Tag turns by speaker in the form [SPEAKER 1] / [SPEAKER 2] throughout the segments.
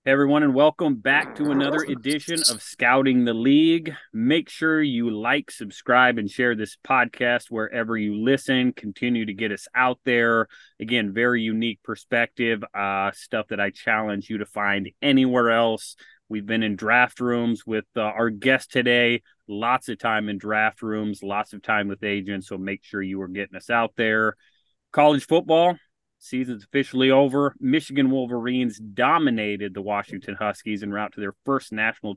[SPEAKER 1] Hey everyone, and welcome back to another edition of Scouting the League. Make sure you like, subscribe, and share this podcast wherever you listen. Continue to get us out there. Again, very unique perspective, stuff that I challenge you to find anywhere else. We've been in draft rooms with our guest today. Lots of time in draft rooms, lots of time with agents. So make sure you are getting us out there. College football season's officially over. Michigan Wolverines dominated the Washington Huskies en route to their first national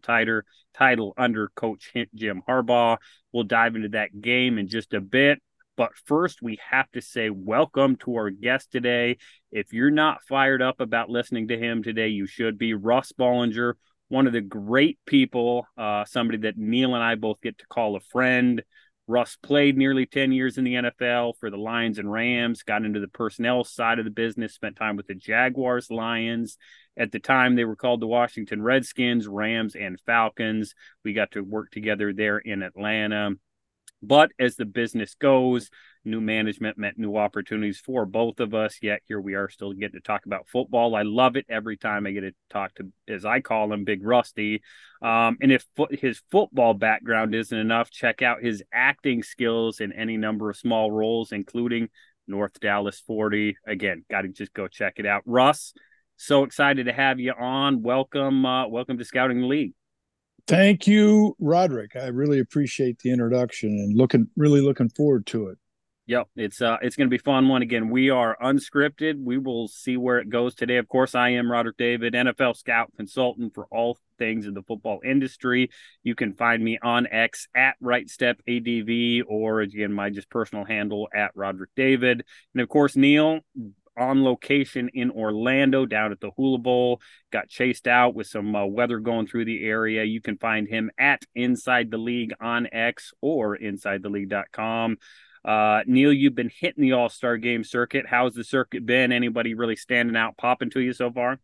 [SPEAKER 1] title under Coach Jim Harbaugh. We'll dive into that game in just a bit. But first, we have to say welcome to our guest today. If you're not fired up about listening to him today, you should be. Russ Bollinger, one of the great people, somebody that Neil and I both get to call a friend. Russ played nearly 10 years in the NFL for the Lions and Rams, got into the personnel side of the business, spent time with the Jaguars, Lions. At the time, they were called the Washington Redskins, Rams, and Falcons. We got to work together there in Atlanta. But as the business goes, new management meant new opportunities for both of us. Yet here we are still getting to talk about football. I love it every time I get to talk to, as I call him, Big Rusty. And if his football background isn't enough, check out his acting skills in any number of small roles, including North Dallas 40. Again, got to just go check it out. Russ, so excited to have you on. Welcome to Scouting the League.
[SPEAKER 2] Thank you, Roderick. I really appreciate the introduction and really looking forward to it.
[SPEAKER 1] Yep, it's going to be a fun one. Again, we are unscripted. We will see where it goes today. Of course, I am Roderick David, NFL scout consultant for all things in the football industry. You can find me on X at RightStepADV, or again, my just personal handle at Roderick David. And of course, Neil, on location in Orlando down at the Hula Bowl, got chased out with some weather going through the area. You can find him at Inside the League on X or InsideTheLeague.com. Neil, you've been hitting the All-Star game circuit. How's the circuit been? Anybody really standing out, popping to you so far?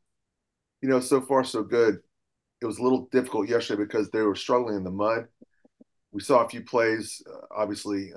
[SPEAKER 3] So far so good. It was a little difficult yesterday because they were struggling in the mud. We saw a few plays, obviously,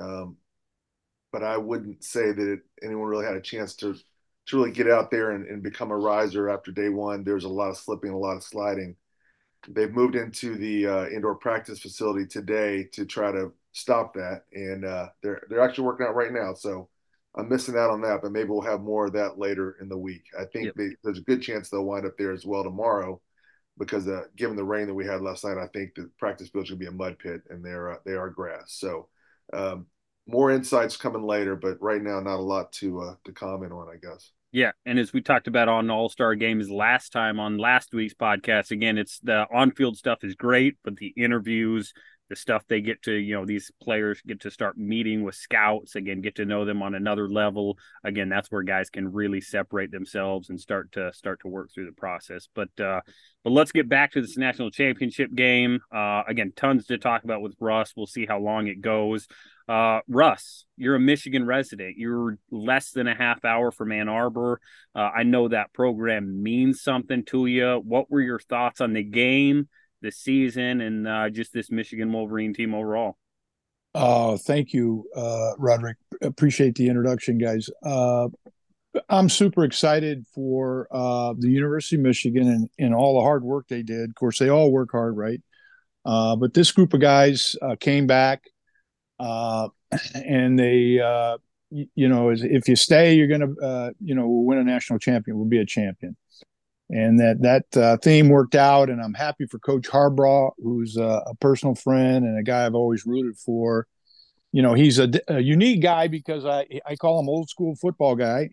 [SPEAKER 3] but I wouldn't say that anyone really had a chance to really get out there and become a riser after day one. There was a lot of slipping, a lot of sliding. They've moved into the indoor practice facility today to try to stop that, and they're actually working out right now. So I'm missing out on that, but maybe we'll have more of that later in the week. I think
[SPEAKER 1] Yep.
[SPEAKER 3] there's a good chance they'll wind up there as well tomorrow because given the rain that we had last night, I think the practice field's gonna be a mud pit, and they are grass. So um, more insights coming later, but right now not a lot to comment on, I guess.
[SPEAKER 1] Yeah, and as we talked about on All-Star Games last time on last week's podcast, again, it's the on-field stuff is great, but the interviews, the stuff they get to, these players get to start meeting with scouts, again, get to know them on another level. Again, that's where guys can really separate themselves and start to work through the process. But let's get back to this national championship game. Again, tons to talk about with Russ. We'll see how long it goes. Russ, you're a Michigan resident. You're less than a half hour from Ann Arbor. I know that program means something to you. What were your thoughts on the game, the season, and just this Michigan Wolverine team overall?
[SPEAKER 2] Thank you, Roderick. Appreciate the introduction, guys. I'm super excited for the University of Michigan and all the hard work they did. Of course, they all work hard, right? But this group of guys came back, uh, and they, if you stay, you're going to, win a national champion. We'll be a champion. And that theme worked out, and I'm happy for Coach Harbaugh, who's a personal friend and a guy I've always rooted for. He's a unique guy because I call him old school football guy.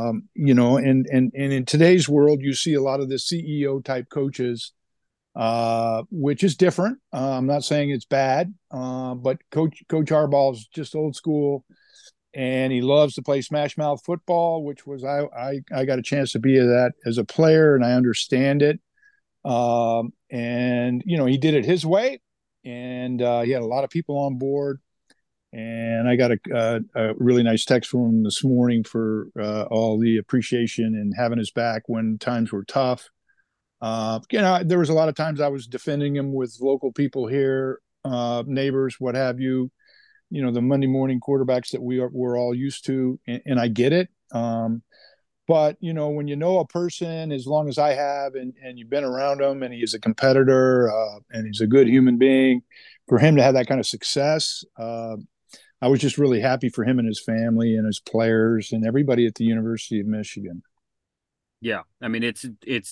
[SPEAKER 2] And in today's world, you see a lot of the CEO type coaches, which is different. I'm not saying it's bad, but Coach Harbaugh is just old school, and he loves to play smash mouth football, which was I got a chance to be that as a player, and I understand it. And he did it his way, and he had a lot of people on board. And I got a really nice text from him this morning for all the appreciation and having his back when times were tough. There was a lot of times I was defending him with local people here, neighbors, what have you. The Monday morning quarterbacks that we're all used to, and I get it. But, when you know a person as long as I have, and you've been around him, and he's a competitor, and he's a good human being, for him to have that kind of success, I was just really happy for him and his family and his players and everybody at the University of Michigan.
[SPEAKER 1] Yeah. I mean, it's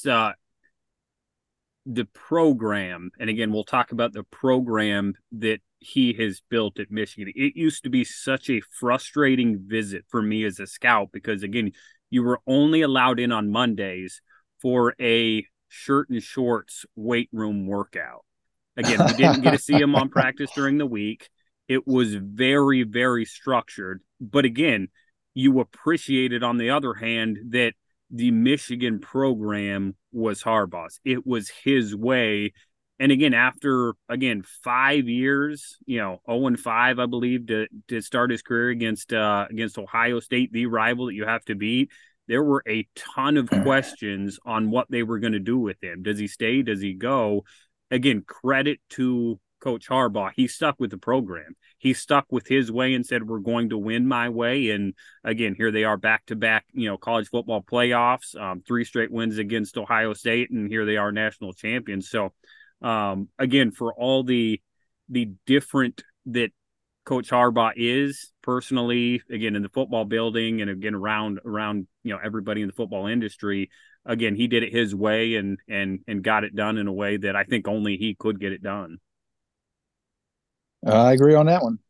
[SPEAKER 1] the program, and again, we'll talk about the program that he has built at Michigan. It used to be such a frustrating visit for me as a scout because, again, you were only allowed in on Mondays for a shirt and shorts weight room workout. Again, we didn't get to see him on practice during the week. It was very, very structured. But again, you appreciated, on the other hand, that the Michigan program was Harbaugh's. It was his way. And again, after 5 years, 0-5, I believe, to start his career against Ohio State, the rival that you have to beat, there were a ton of questions on what they were going to do with him. Does he stay? Does he go? Again, credit to Coach Harbaugh. He stuck with the program. He stuck with his way and said, we're going to win my way. And again, here they are back-to-back, college football playoffs, 3 straight wins against Ohio State, and here they are national champions. So, again, for all the different that Coach Harbaugh is personally, again, in the football building and again around everybody in the football industry, again, he did it his way and got it done in a way that I think only he could get it done.
[SPEAKER 2] I agree on that one.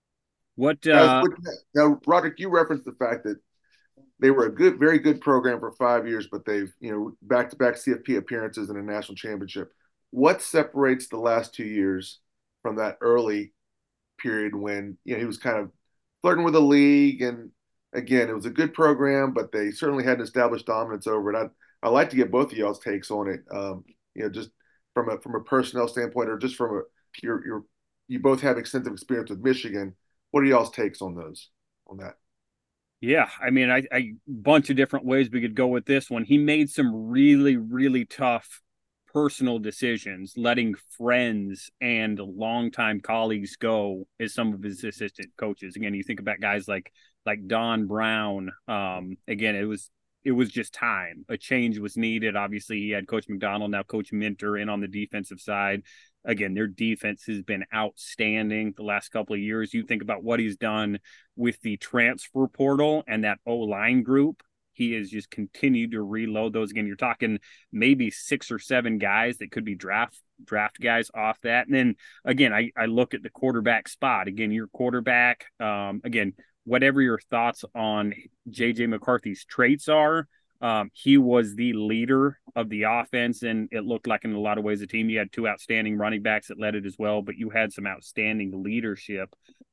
[SPEAKER 3] Now, Roderick, you referenced the fact that they were a very good program for 5 years, but they've back-to-back CFP appearances and a national championship. What separates the last 2 years from that early period when he was kind of flirting with the league, and again, it was a good program, but they certainly hadn't established dominance over it. I'd like to get both of y'all's takes on it, just from a personnel standpoint, or just from you both have extensive experience with Michigan. What are y'all's takes on that?
[SPEAKER 1] Yeah, I mean, a bunch of different ways we could go with this one. He made some really, really tough personal decisions, letting friends and longtime colleagues go as some of his assistant coaches. Again, you think about guys like Don Brown. Again, it was just time. A change was needed. Obviously, he had Coach McDonald, now Coach Minter in on the defensive side. Again, their defense has been outstanding the last couple of years. You think about what he's done with the transfer portal and that O-line group. He has just continued to reload those. Again, you're talking maybe 6 or 7 guys that could be draft guys off that. And then, again, I look at the quarterback spot. Again, your quarterback, again, whatever your thoughts on J.J. McCarthy's traits are, he was the leader of the offense, and it looked like in a lot of ways the team, you had 2 outstanding running backs that led it as well, but you had some outstanding leadership.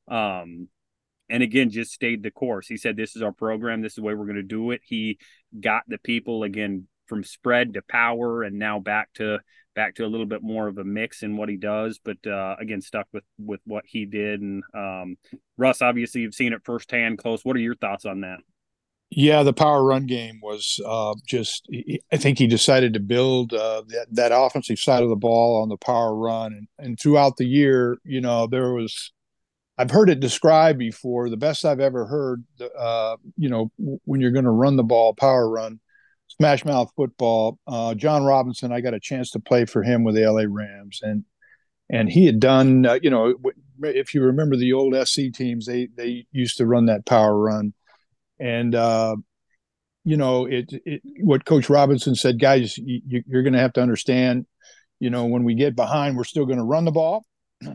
[SPEAKER 1] And again, just stayed the course. He said, this is our program. This is the way we're going to do it. He got the people, again, from spread to power, and now back to a little bit more of a mix in what he does. But again, stuck with what he did. And Russ, obviously, you've seen it firsthand, close. What are your thoughts on that?
[SPEAKER 2] Yeah, the power run game was I think he decided to build that offensive side of the ball on the power run. And throughout the year, I've heard it described before, the best I've ever heard, when you're going to run the ball, power run, smash mouth football. John Robinson, I got a chance to play for him with the LA Rams. And he had done, if you remember the old SC teams, they used to run that power run. And, what Coach Robinson said, guys, you're going to have to understand, when we get behind, we're still going to run the ball.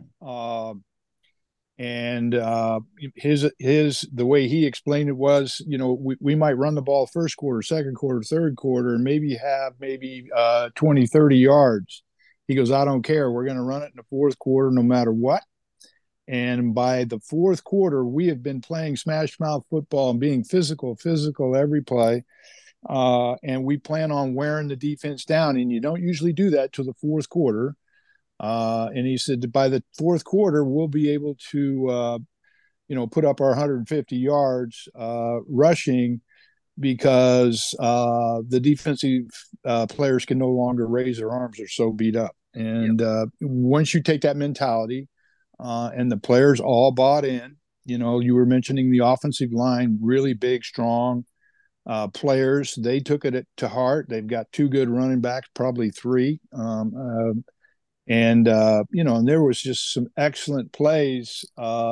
[SPEAKER 2] And the way he explained it was, we might run the ball first quarter, second quarter, third quarter, and maybe have 20, 30 yards. He goes, I don't care. We're going to run it in the fourth quarter no matter what. And by the fourth quarter, we have been playing smash mouth football and being physical every play. And we plan on wearing the defense down. And you don't usually do that till the fourth quarter. And he said by the fourth quarter, we'll be able to, put up our 150 yards rushing because the defensive players can no longer raise their arms. They're so beat up. And once you take that mentality, and the players all bought in, you were mentioning the offensive line, really big, strong. players. They took it to heart. They've got two good running backs, probably three. And there was just some excellent plays.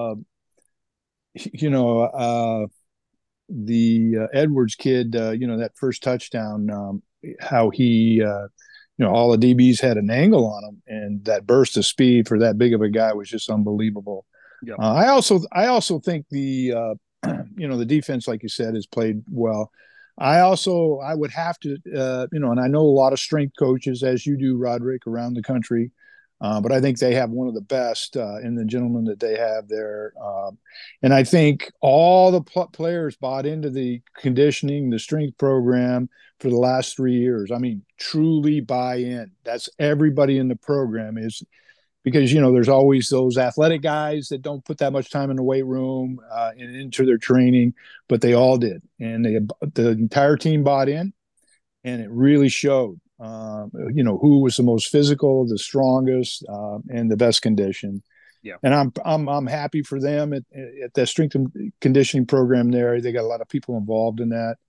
[SPEAKER 2] The Edwards kid, that first touchdown, how he, all the DBs had an angle on him, and that burst of speed for that big of a guy was just unbelievable.
[SPEAKER 1] Yep.
[SPEAKER 2] I also think the the defense, like you said, has played well. I would have to, and I know a lot of strength coaches, as you do, Roderick, around the country. But I think they have one of the best in the gentleman that they have there. And I think all the players bought into the conditioning, the strength program for the last 3 years. I mean, truly buy in. That's everybody in the program is because, there's always those athletic guys that don't put that much time in the weight room and into their training, but they all did. And the entire team bought in, and it really showed. Who was the most physical, the strongest, and the best condition.
[SPEAKER 1] Yeah.
[SPEAKER 2] And I'm happy for them at that strength and conditioning program there. They got a lot of people involved in that.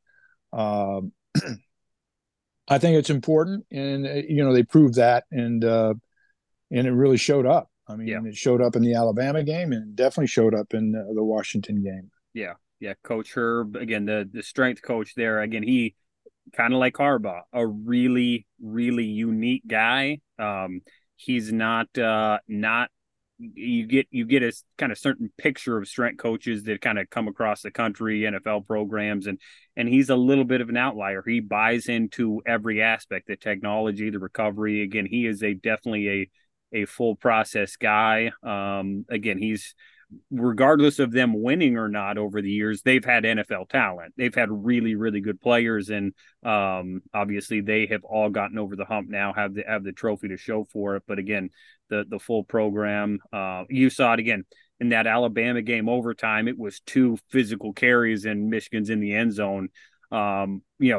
[SPEAKER 2] I think it's important, and they proved that, and it really showed up. I mean, It showed up in the Alabama game, and definitely showed up in the Washington game.
[SPEAKER 1] Yeah. Coach Herb, again, the strength coach there. Again, he kind of like Harbaugh, a really, really unique guy. He's not you get a kind of certain picture of strength coaches that kind of come across the country, NFL programs, and he's a little bit of an outlier. He buys into every aspect, the technology, the recovery. Again, he is definitely a full process guy. Again, he's, regardless of them winning or not over the years, they've had NFL talent. They've had really, really good players, and obviously they have all gotten over the hump now, have the trophy to show for it. But again, the full program, you saw it again in that Alabama game overtime. It was 2 physical carries, and Michigan's in the end zone. I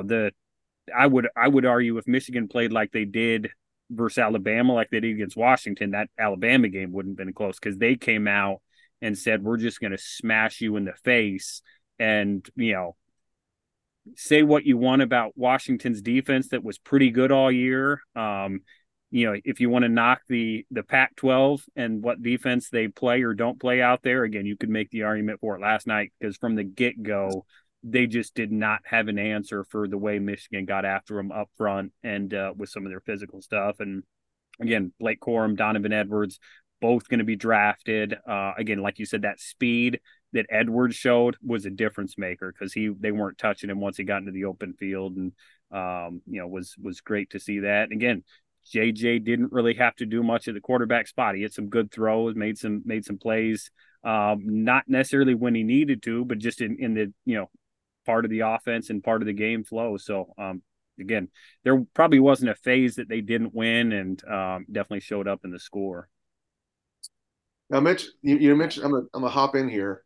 [SPEAKER 1] would argue if Michigan played like they did versus Alabama, like they did against Washington, that Alabama game wouldn't have been close, because they came out and said, we're just going to smash you in the face. And, say what you want about Washington's defense that was pretty good all year. If you want to knock the Pac-12 and what defense they play or don't play out there, again, you could make the argument for it last night, because from the get-go, they just did not have an answer for the way Michigan got after them up front and with some of their physical stuff. And again, Blake Corum, Donovan Edwards, both going to be drafted. Again, like you said, that speed that Edwards showed was a difference maker, because they weren't touching him once he got into the open field, and was great to see that. And again, JJ didn't really have to do much at the quarterback spot. He had some good throws, made some plays, not necessarily when he needed to, but just in the part of the offense and part of the game flow. So again, there probably wasn't a phase that they didn't win, and definitely showed up in the score.
[SPEAKER 3] Now, Mitch, you mentioned, I'm gonna hop in here,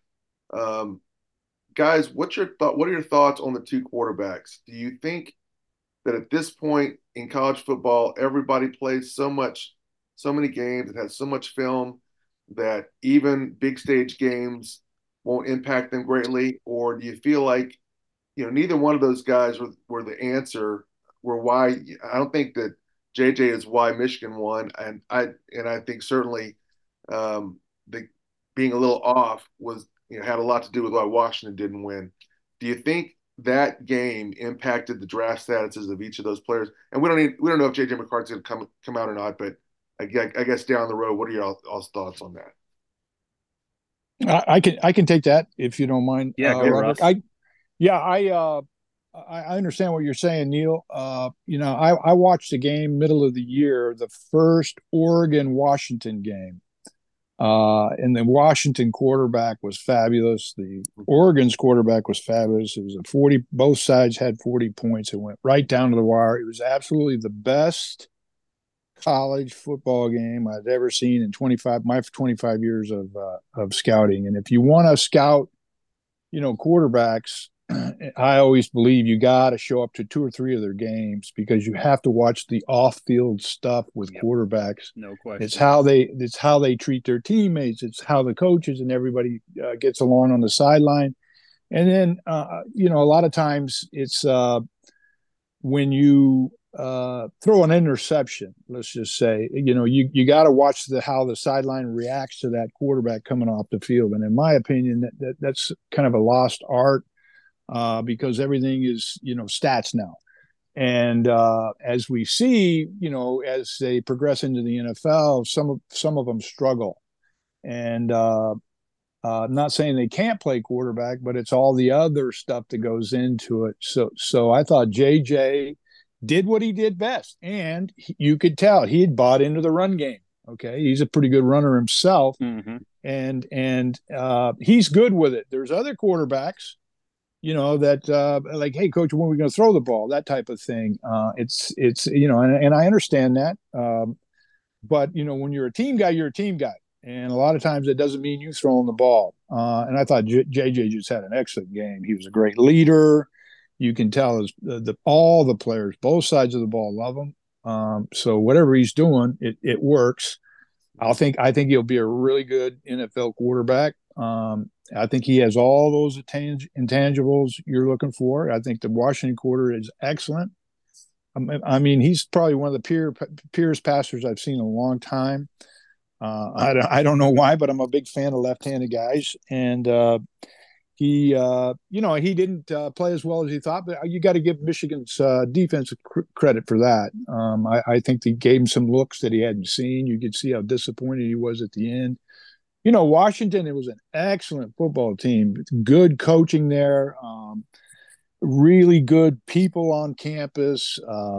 [SPEAKER 3] guys. What are your thoughts on the 2 quarterbacks? Do you think that at this point in college football, everybody plays so many games and has so much film that even big stage games won't impact them greatly? Or do you feel like, neither one of those guys were the answer, were why? I don't think that JJ is why Michigan won, and I think certainly the being a little off was had a lot to do with why Washington didn't win. Do you think that game impacted the draft statuses of each of those players? And we don't know if JJ McCarthy's going to come out or not, but I guess down the road, what are your all's thoughts on
[SPEAKER 2] that? I can take that if you don't mind.
[SPEAKER 1] Yeah, go Russ.
[SPEAKER 2] I understand what you're saying, Neil. I watched the game middle of the year, the first Oregon-Washington game. And the Washington quarterback was fabulous. The Oregon's quarterback was fabulous. It was both sides had 40 points. It went right down to the wire. It was absolutely the best college football game I've ever seen in 25 years of scouting. And if you want to scout, quarterbacks, I always believe you got to show up to 2 or 3 of their games, because you have to watch the off-field stuff with quarterbacks.
[SPEAKER 1] No question.
[SPEAKER 2] It's how they treat their teammates. It's how the coaches and everybody gets along on the sideline. And then, a lot of times it's when you throw an interception, let's just say, you got to watch how the sideline reacts to that quarterback coming off the field. And in my opinion, that's kind of a lost art because everything is, stats now. And as we see, as they progress into the NFL, some of them struggle. And not saying they can't play quarterback, but it's all the other stuff that goes into it. So I thought JJ did what he did best, and you could tell he had bought into the run game. Okay, he's a pretty good runner himself, and he's good with it. There's other quarterbacks, that like, hey, coach, when are we going to throw the ball? That type of thing. It's and I understand that, but when you're a team guy, you're a team guy. And a lot of times it doesn't mean you throwing the ball. And I thought JJ just had an excellent game. He was a great leader. You can tell all the players, both sides of the ball, love him. So whatever he's doing, it works. I think he'll be a really good NFL quarterback. I think he has all those intangibles you're looking for. I think the Washington quarter is excellent. I mean, he's probably one of the purest passers I've seen in a long time. I don't know why, but I'm a big fan of left-handed guys, and he didn't play as well as he thought, but you got to give Michigan's defense credit for that. I think they gave him some looks that he hadn't seen. You could see how disappointed he was at the end. Washington, it was an excellent football team, good coaching there, really good people on campus.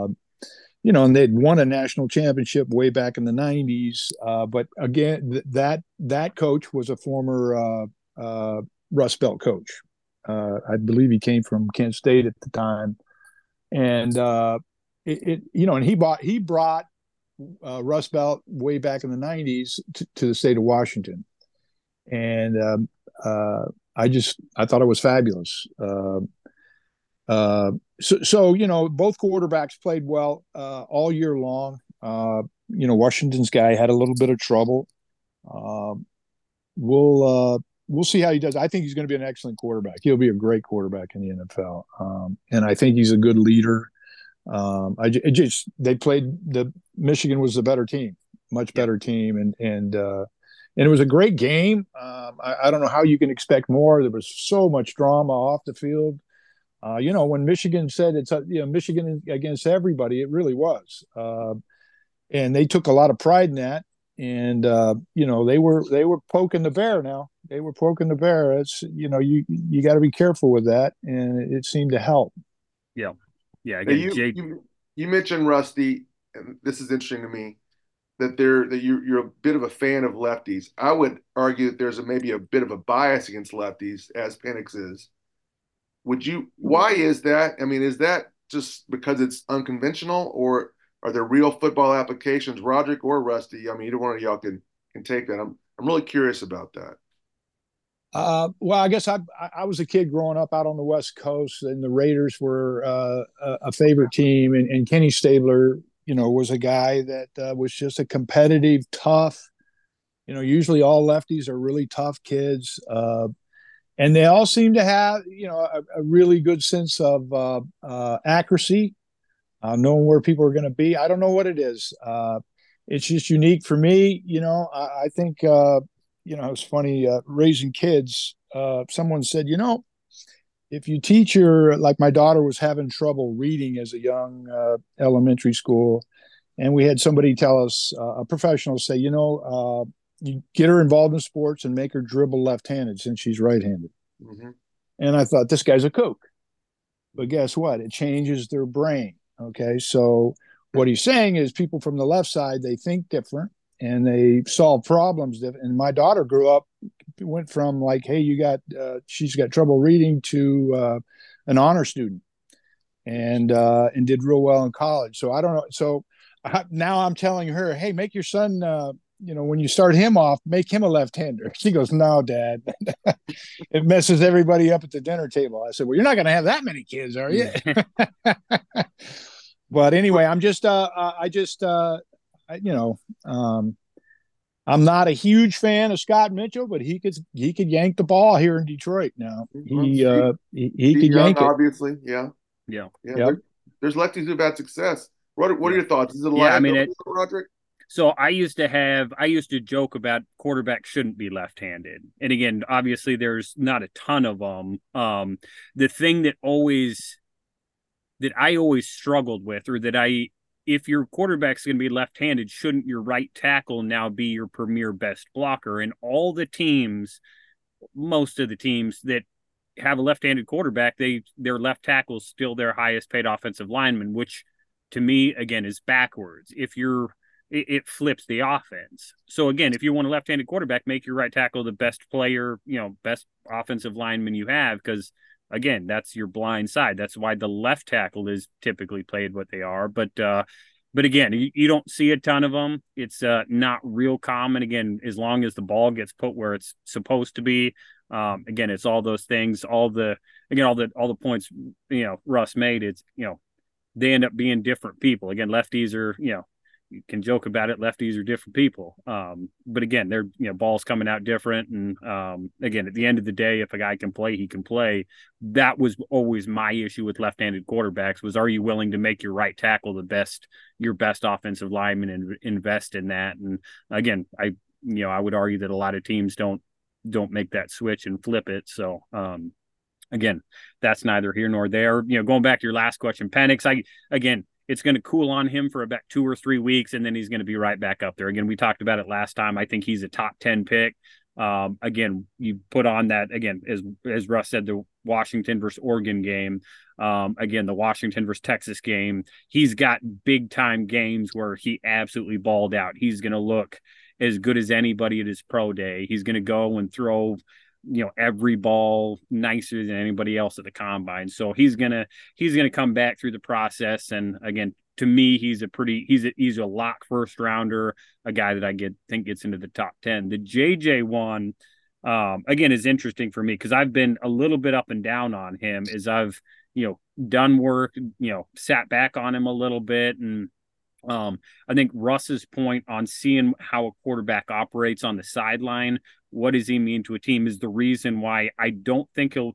[SPEAKER 2] And they'd won a national championship way back in the 90s. But again, that coach was a former Rust Belt coach. I believe he came from Kent State at the time. And and he brought Rust Belt way back in the 90s to the state of Washington. And I thought it was fabulous. So both quarterbacks played well all year long. Washington's guy had a little bit of trouble. We'll see how he does. I think he's going to be an excellent quarterback. He'll be a great quarterback in the NFL, and I think he's a good leader. Michigan was the better team, much better team, and it was a great game. I don't know how you can expect more. There was so much drama off the field. When Michigan said it's Michigan against everybody, it really was, and they took a lot of pride in that. And they were poking the bear. Now they were poking the bear. It's you got to be careful with that, and it seemed to help.
[SPEAKER 1] Yeah. Again,
[SPEAKER 3] you mentioned Rusty, and this is interesting to me that you're a bit of a fan of lefties. I would argue that there's maybe a bit of a bias against lefties, as Penix is. Why is that? I mean, is that just because it's unconventional, or are there real football applications, Roderick or Rusty? I mean, either one of y'all can take that. I'm really curious about that.
[SPEAKER 2] Well, I guess I was a kid growing up out on the West Coast, and the Raiders were a favorite team, and Kenny Stabler, was a guy that was just a competitive, tough. Usually all lefties are really tough kids. And they all seem to have, a really good sense of accuracy, knowing where people are going to be. I don't know what it is. It's just unique for me. I think, it's funny, raising kids. Someone said, if you teach like my daughter was having trouble reading as a young elementary school, and we had somebody tell us, a professional say, you get her involved in sports and make her dribble left-handed since she's right-handed. Mm-hmm. And I thought, this guy's a kook. But guess what? It changes their brain. Okay. So what he's saying is people from the left side, they think different and they solve problems different. And my daughter went from like, hey, she's got trouble reading to an honor student and did real well in college. So I don't know. So now I'm telling her, hey, make your son when you start him off, make him a left-hander. She goes, no, Dad. It messes everybody up at the dinner table. I said, well, you're not going to have that many kids, are you? But anyway, I'm just, I'm not a huge fan of Scott Mitchell, but he could yank the ball here in Detroit. Now
[SPEAKER 3] Well, Steve,
[SPEAKER 2] he
[SPEAKER 3] Steve
[SPEAKER 2] could
[SPEAKER 3] Young,
[SPEAKER 2] yank it.
[SPEAKER 3] obviously. Yeah.
[SPEAKER 1] Yeah.
[SPEAKER 3] Yeah.
[SPEAKER 2] Yep.
[SPEAKER 3] There's lefties who've had success. What are
[SPEAKER 1] Yeah.
[SPEAKER 3] your thoughts? Is it a
[SPEAKER 1] Yeah. I mean,
[SPEAKER 3] liability, Roderick?
[SPEAKER 1] so I used to joke about quarterbacks shouldn't be left-handed. And again, obviously there's not a ton of them. The thing that I always struggled with, or if your quarterback's going to be left-handed, shouldn't your right tackle now be your premier best blocker? And most of the teams that have a left-handed quarterback, their left tackle is still their highest paid offensive lineman, which to me again is backwards. It flips the offense. So again, if you want a left-handed quarterback, make your right tackle the best player, best offensive lineman you have, because again, that's your blind side. That's why the left tackle is typically played what they are. But again, you don't see a ton of them. It's not real common. Again, as long as the ball gets put where it's supposed to be. Again, it's all those things. All the points Russ made. It's they end up being different people. Again, lefties are you can joke about it. Lefties are different people. But again, they're, balls coming out different. And again, at the end of the day, if a guy can play, he can play. That was always my issue with left-handed quarterbacks was, are you willing to make your right tackle your best offensive lineman and invest in that? And again, I would argue that a lot of teams don't make that switch and flip it. So, again, that's neither here nor there. Going back to your last question, Penix, it's going to cool on him for about 2 or 3 weeks, and then he's going to be right back up there. Again, we talked about it last time. I think he's a top 10 pick. Again, you put on that, again, as Russ said, the Washington versus Oregon game. Again, the Washington versus Texas game. He's got big time games where he absolutely balled out. He's going to look as good as anybody at his pro day. He's going to go and throw every ball nicer than anybody else at the combine. So he's gonna come back through the process. And again, to me, he's a lock first rounder, a guy that I think gets into the top 10. The JJ one, again, is interesting for me because I've been a little bit up and down on him as I've done work, sat back on him a little bit. And I think Russ's point on seeing how a quarterback operates on the sideline, what does he mean to a team, is the reason why I don't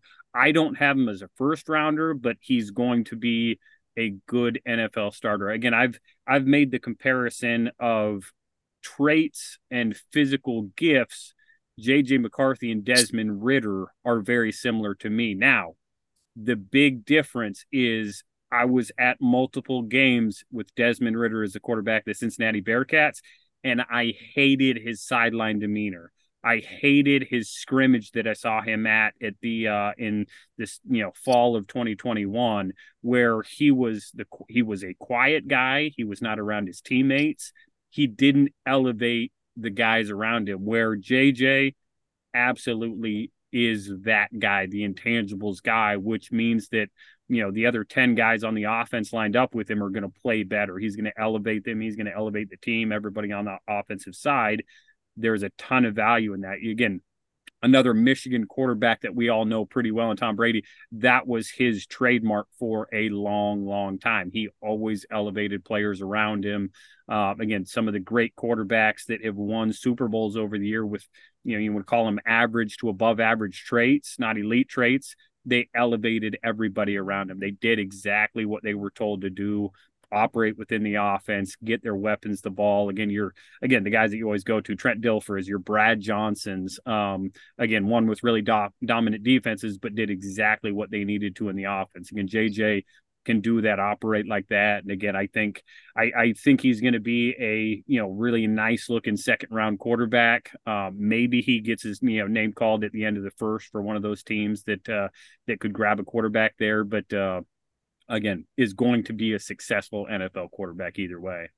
[SPEAKER 1] have him as a first rounder, but he's going to be a good NFL starter. Again, I've made the comparison of traits and physical gifts. JJ McCarthy and Desmond Ridder are very similar to me. Now, the big difference is I was at multiple games with Desmond Ridder as the quarterback of the Cincinnati Bearcats, and I hated his sideline demeanor. I hated his scrimmage that I saw him at the in this fall of 2021, where he was a quiet guy. He was not around his teammates. He didn't elevate the guys around him. Where JJ absolutely is that guy, the intangibles guy, which means that the other 10 guys on the offense lined up with him are going to play better. He's going to elevate them. He's going to elevate the team, everybody on the offensive side. There's a ton of value in that. Again, another Michigan quarterback that we all know pretty well, and Tom Brady, that was his trademark for a long, long time. He always elevated players around him. Again, some of the great quarterbacks that have won Super Bowls over the year with, you would call them average to above average traits, not elite traits. They elevated everybody around them. They did exactly what they were told to do, operate within the offense, get their weapons the ball. Again, the guys that you always go to, Trent Dilfer is your Brad Johnsons. Again, one with really dominant defenses, but did exactly what they needed to in the offense. Again, JJ can do that, operate like that. And again, I think he's going to be a really nice looking second round quarterback. Maybe he gets his name called at the end of the first for one of those teams that could grab a quarterback there. But again, is going to be a successful NFL quarterback either way.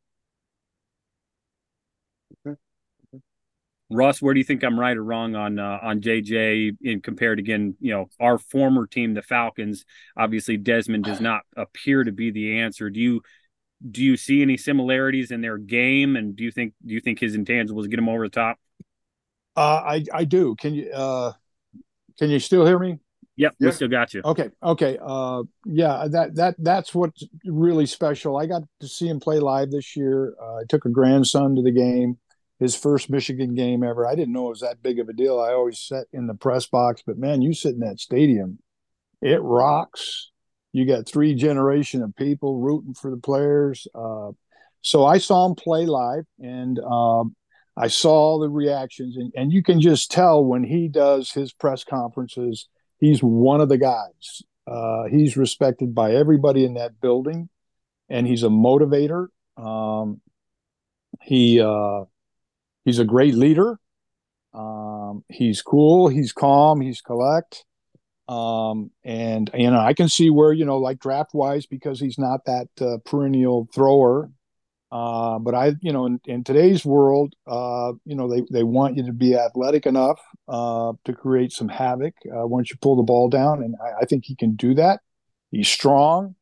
[SPEAKER 3] Okay.
[SPEAKER 1] Russ, where do you think I'm right or wrong on JJ in compared again, our former team, the Falcons? Obviously, Desmond does not appear to be the answer. Do you see any similarities in their game, and do you think his intangibles get him over the top?
[SPEAKER 2] I do. Can you still hear me?
[SPEAKER 1] Yep, yeah. We still got you.
[SPEAKER 2] Okay. Yeah, that's what's really special. I got to see him play live this year. I took a grandson to the game. his first Michigan game ever. I didn't know it was that big of a deal. I always sat in the press box, but man, you sit in that stadium, it rocks. You got three generation of people rooting for the players. So I saw him play live, and I saw the reactions, and you can just tell when he does his press conferences, he's one of the guys. He's respected by everybody in that building, and he's a motivator. He's a great leader. He's cool. He's calm. He's collect. And I can see where like draft wise, because he's not that perennial thrower. But in today's world, they want you to be athletic enough to create some havoc once you pull the ball down, and I think he can do that. He's strong,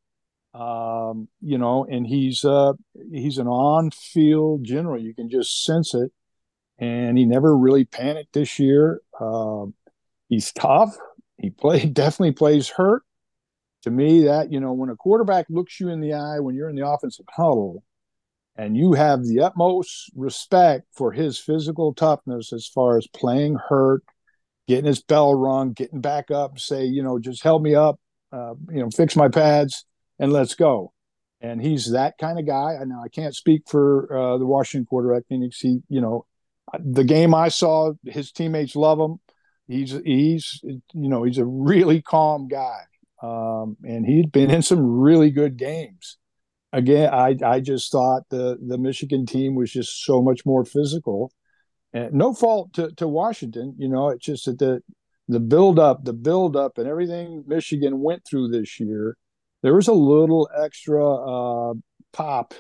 [SPEAKER 2] and he's an on-field general. You can just sense it, and he never really panicked this year. He's tough. He definitely plays hurt. To me, that when a quarterback looks you in the eye when you're in the offensive huddle, and you have the utmost respect for his physical toughness as far as playing hurt, getting his bell rung, getting back up, say, just help me up, fix my pads, and let's go. And he's that kind of guy. Now I can't speak for the Washington quarterback. Phoenix, the game I saw, his teammates love him. He's a really calm guy, and he'd been in some really good games. Again, I just thought the Michigan team was just so much more physical, and no fault to Washington. It's just that the build up, and everything Michigan went through this year, there was a little extra pop,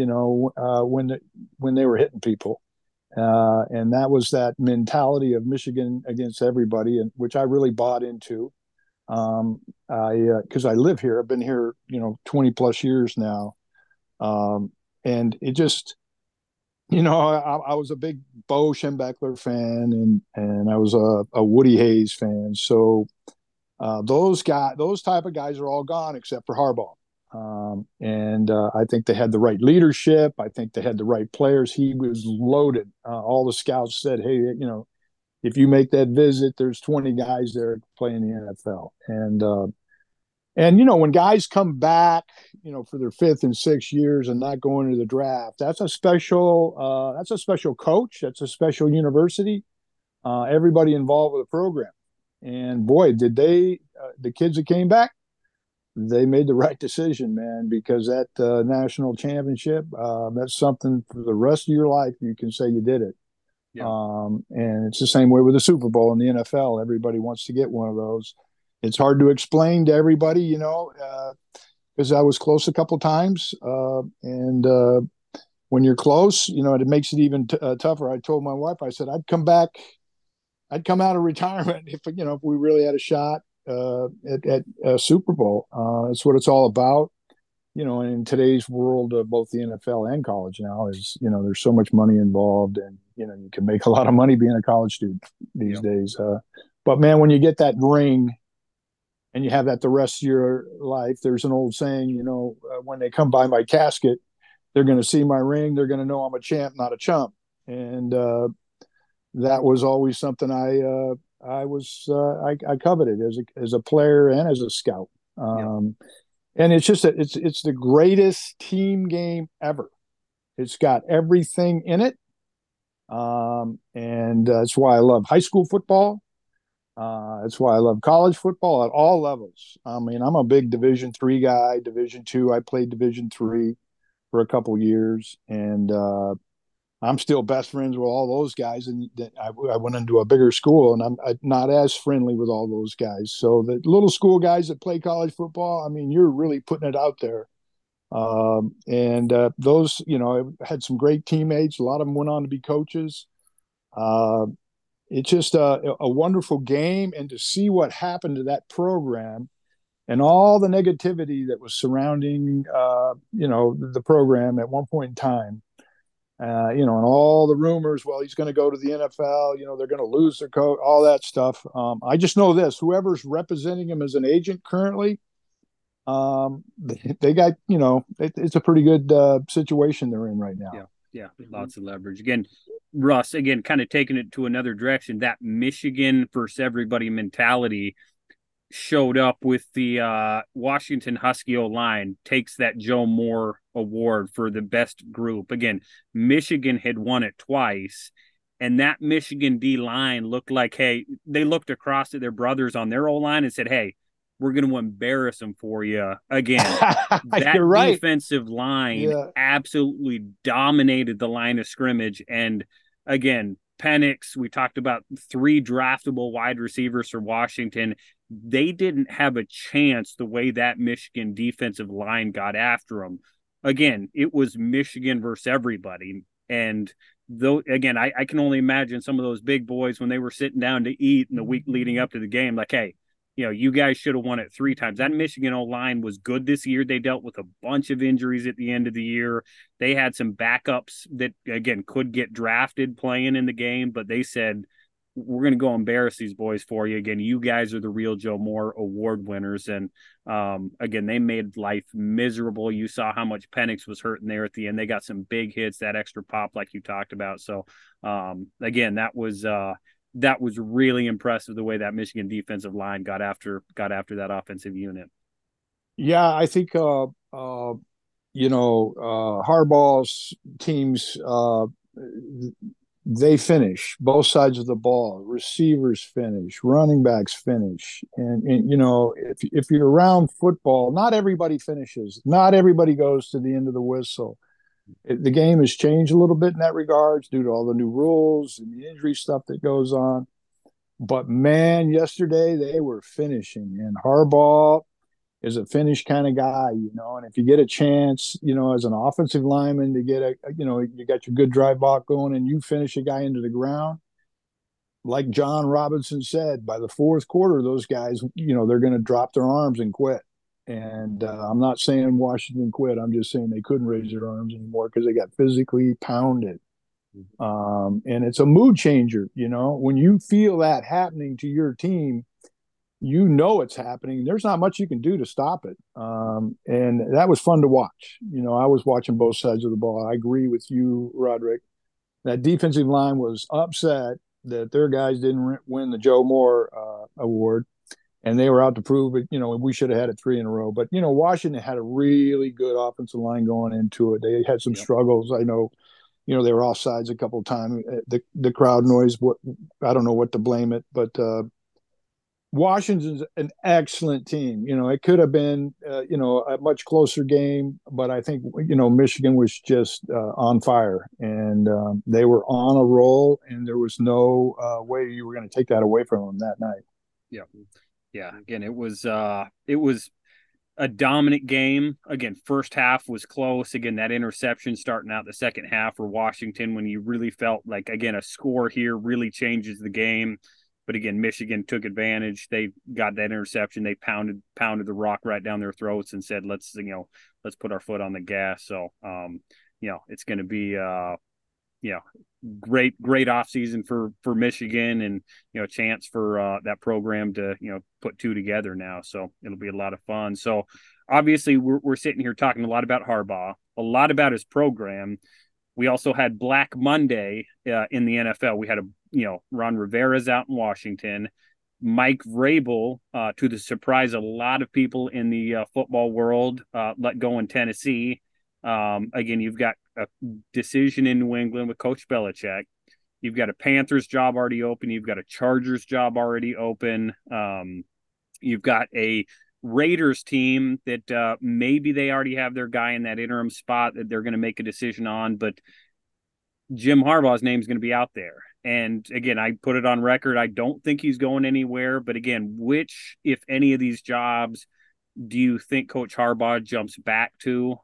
[SPEAKER 2] when they were hitting people, and that was that mentality of Michigan against everybody, and which I really bought into. Because I live here, I've been here, 20 plus years now. And it just, I was a big Bo Schembechler fan, and I was a Woody Hayes fan. So those type of guys are all gone except for Harbaugh. And I think they had the right leadership. I think they had the right players. He was loaded. All the scouts said, hey, if you make that visit, there's 20 guys there playing the NFL. And when guys come back, for their fifth and sixth years and not going to the draft, that's a special coach. That's a special university. Everybody involved with the program, and boy, did the kids that came back, they made the right decision, man. Because that national championship, that's something for the rest of your life. You can say you did it. Yeah. And it's the same way with the Super Bowl in the NFL. Everybody wants to get one of those. It's hard to explain to everybody, because I was close a couple times. And when you're close, it makes it even tougher. I told my wife, I said, I'd come out of retirement if we really had a shot at a Super Bowl. That's what it's all about. And in today's world of both the NFL and college now is, there's so much money involved, and, you can make a lot of money being a college student these days. But man, when you get that ring, and you have that the rest of your life, there's an old saying, when they come by my casket, they're going to see my ring. They're going to know I'm a champ, not a chump. And that was always something I coveted as a player and as a scout. And it's just it's the greatest team game ever. It's got everything in it. And that's why I love high school football. That's why I love college football at all levels. I mean, I'm a big Division III guy. Division II, I played Division III for a couple years, and I'm still best friends with all those guys. And I went into a bigger school, and I'm not as friendly with all those guys. So the little school guys that play college football, I mean, you're really putting it out there. And those, I had some great teammates. A lot of them went on to be coaches. It's just a wonderful game, and to see what happened to that program and all the negativity that was surrounding, the program at one point in time, and all the rumors, well, he's going to go to the NFL, they're going to lose their coach, all that stuff. I just know this, whoever's representing him as an agent currently, they got, it's a pretty good situation they're in right now.
[SPEAKER 1] Yeah. Lots of leverage. Again, Russ, again, kind of taking it to another direction, that Michigan versus everybody mentality showed up with the Washington Husky line, takes that Joe Moore award for the best group. Again, Michigan had won it twice, and that Michigan D line looked like, hey, they looked across at their brothers on their O line and said, hey, we're going to embarrass them for you again. That
[SPEAKER 2] You're right.
[SPEAKER 1] defensive line absolutely dominated the line of scrimmage. And again, Penix, we talked about 3 draftable wide receivers for Washington. They didn't have a chance the way that Michigan defensive line got after them. Again, it was Michigan versus everybody. And though, again, I can only imagine some of those big boys when they were sitting down to eat in the week leading up to the game, like, hey, you guys should have won it 3 times. That Michigan O-line was good this year. They dealt with a bunch of injuries at the end of the year. They had some backups that, again, could get drafted playing in the game, but they said, we're going to go embarrass these boys for you. Again, you guys are the real Joe Moore award winners. And again, they made life miserable. You saw how much Penix was hurting there at the end. They got some big hits, that extra pop like you talked about. So again, that was really impressive, the way that Michigan defensive line got after that offensive unit.
[SPEAKER 2] Yeah, I think Harbaugh's teams, they finish both sides of the ball. Receivers finish, running backs finish, and if you're around football, not everybody finishes. Not everybody goes to the end of the whistle. The game has changed a little bit in that regards due to all the new rules and the injury stuff that goes on. But man, yesterday they were finishing, and Harbaugh is a finish kind of guy, and if you get a chance, as an offensive lineman to get you got your good drive block going and you finish a guy into the ground, like John Robinson said, by the 4th quarter, those guys, they're going to drop their arms and quit. And I'm not saying Washington quit. I'm just saying they couldn't raise their arms anymore because they got physically pounded. And it's a mood changer, when you feel that happening to your team, it's happening. There's not much you can do to stop it. And that was fun to watch. I was watching both sides of the ball. I agree with you, Roderick. That defensive line was upset that their guys didn't win the Joe Moore award, and they were out to prove it. We should have had it 3 in a row. But, Washington had a really good offensive line going into it. They had some struggles. I know, they were off sides a couple of times. The crowd noise, I don't know what to blame it, but Washington's an excellent team. It could have been, a much closer game, but I think, Michigan was just on fire, and they were on a roll, and there was no way you were going to take that away from them that night.
[SPEAKER 1] Yeah. Yeah. Again, it was a dominant game. Again, first half was close. Again, that interception starting out the second half for Washington, when you really felt like, again, a score here really changes the game. But again, Michigan took advantage. They got that interception. They pounded the rock right down their throats and said, let's put our foot on the gas. So, it's going to be, great off season for Michigan, and, a chance for that program to, put 2 together now. So it'll be a lot of fun. So obviously we're sitting here talking a lot about Harbaugh, a lot about his program. We also had Black Monday in the NFL. We had Ron Rivera's out in Washington. Mike Vrabel, to the surprise of a lot of people in the football world, let go in Tennessee. Again, you've got a decision in New England with Coach Belichick. You've got a Panthers job already open. You've got a Chargers job already open. You've got a Raiders team that maybe they already have their guy in that interim spot that they're going to make a decision on, but Jim Harbaugh's name is going to be out there. And again, I put it on record, I don't think he's going anywhere. But again, which, if any of these jobs, do you think Coach Harbaugh jumps back to?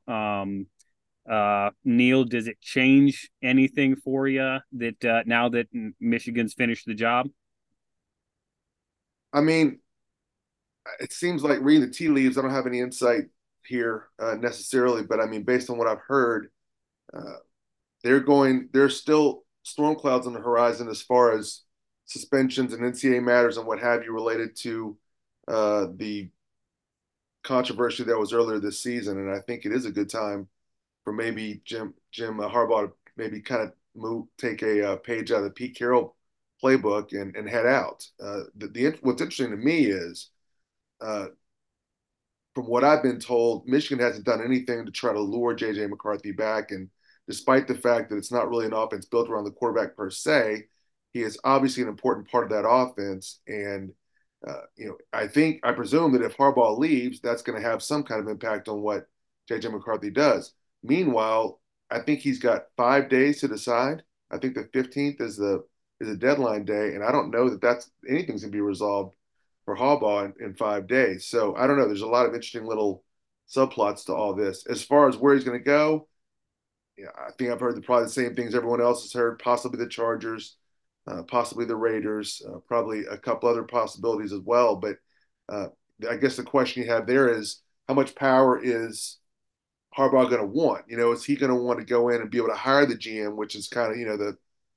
[SPEAKER 1] Neil, does it change anything for you that now that Michigan's finished the job?
[SPEAKER 3] I mean, it seems like reading the tea leaves. I don't have any insight here necessarily, but I mean, based on what I've heard, there's still storm clouds on the horizon as far as suspensions and NCAA matters and what have you related to the controversy that was earlier this season. And I think it is a good time for maybe Jim Harbaugh to maybe kind of take a page out of the Pete Carroll playbook and head out. What's interesting to me is, from what I've been told, Michigan hasn't done anything to try to lure JJ McCarthy back. And despite the fact that it's not really an offense built around the quarterback per se, he is obviously an important part of that offense. And I presume that if Harbaugh leaves, that's going to have some kind of impact on what JJ McCarthy does. Meanwhile, I think he's got 5 days to decide. I think the 15th is a deadline day, and I don't know that anything's going to be resolved for Harbaugh in 5 days. So I don't know. There's a lot of interesting little subplots to all this. As far as where he's going to go, I think I've heard probably the same things everyone else has heard. Possibly the Chargers, possibly the Raiders, probably a couple other possibilities as well. But I guess the question you have there is, how much power is Harbaugh going to want? Is he going to want to go in and be able to hire the GM, which is kind of,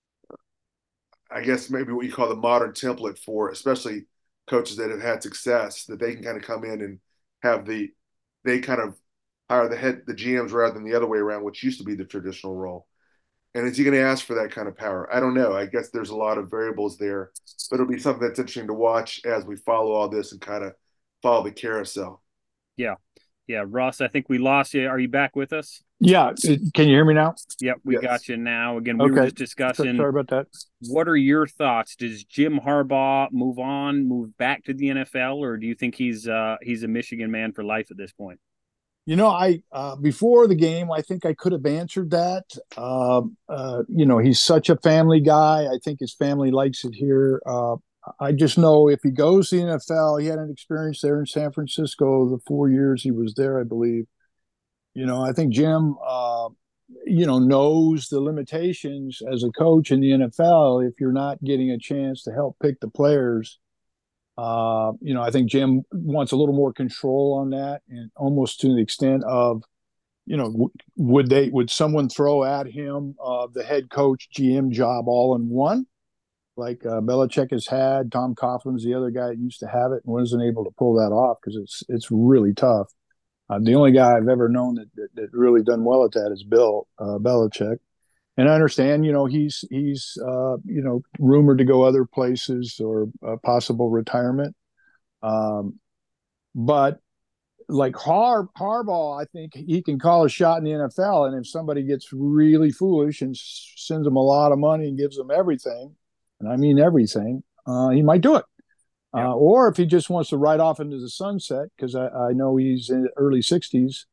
[SPEAKER 3] I guess maybe what you call the modern template for especially coaches that have had success, that they can kind of come in and they kind of hire the GMs rather than the other way around, which used to be the traditional role. And is he going to ask for that kind of power? I don't know. I guess there's a lot of variables there, but it'll be something that's interesting to watch as we follow all this and kind of follow the carousel.
[SPEAKER 1] Yeah. Yeah. Russ, I think we lost you. Are you back with us?
[SPEAKER 2] Yeah. Can you hear me now?
[SPEAKER 1] Yep. We got you now. Again, we were just discussing.
[SPEAKER 2] Sorry about that. What
[SPEAKER 1] are your thoughts? Does Jim Harbaugh move back to the NFL, or do you think he's a Michigan man for life at this point?
[SPEAKER 2] Before the game, I think I could have answered that. He's such a family guy. I think his family likes it here. I just know if he goes to the NFL, he had an experience there in San Francisco the 4 years he was there, I believe. I think Jim, knows the limitations as a coach in the NFL if you're not getting a chance to help pick the players. I think Jim wants a little more control on that, and almost to the extent of, would someone throw at him the head coach GM job all in one, like Belichick has had? Tom Coughlin's the other guy that used to have it and wasn't able to pull that off because it's really tough. The only guy I've ever known that really done well at that is Bill Belichick. And I understand, he's rumored to go other places or possible retirement. But like Harbaugh, I think he can call a shot in the NFL. And if somebody gets really foolish and sends him a lot of money and gives them everything, and I mean everything, he might do it. Yeah. Or if he just wants to ride off into the sunset, because I know he's in the early 60s,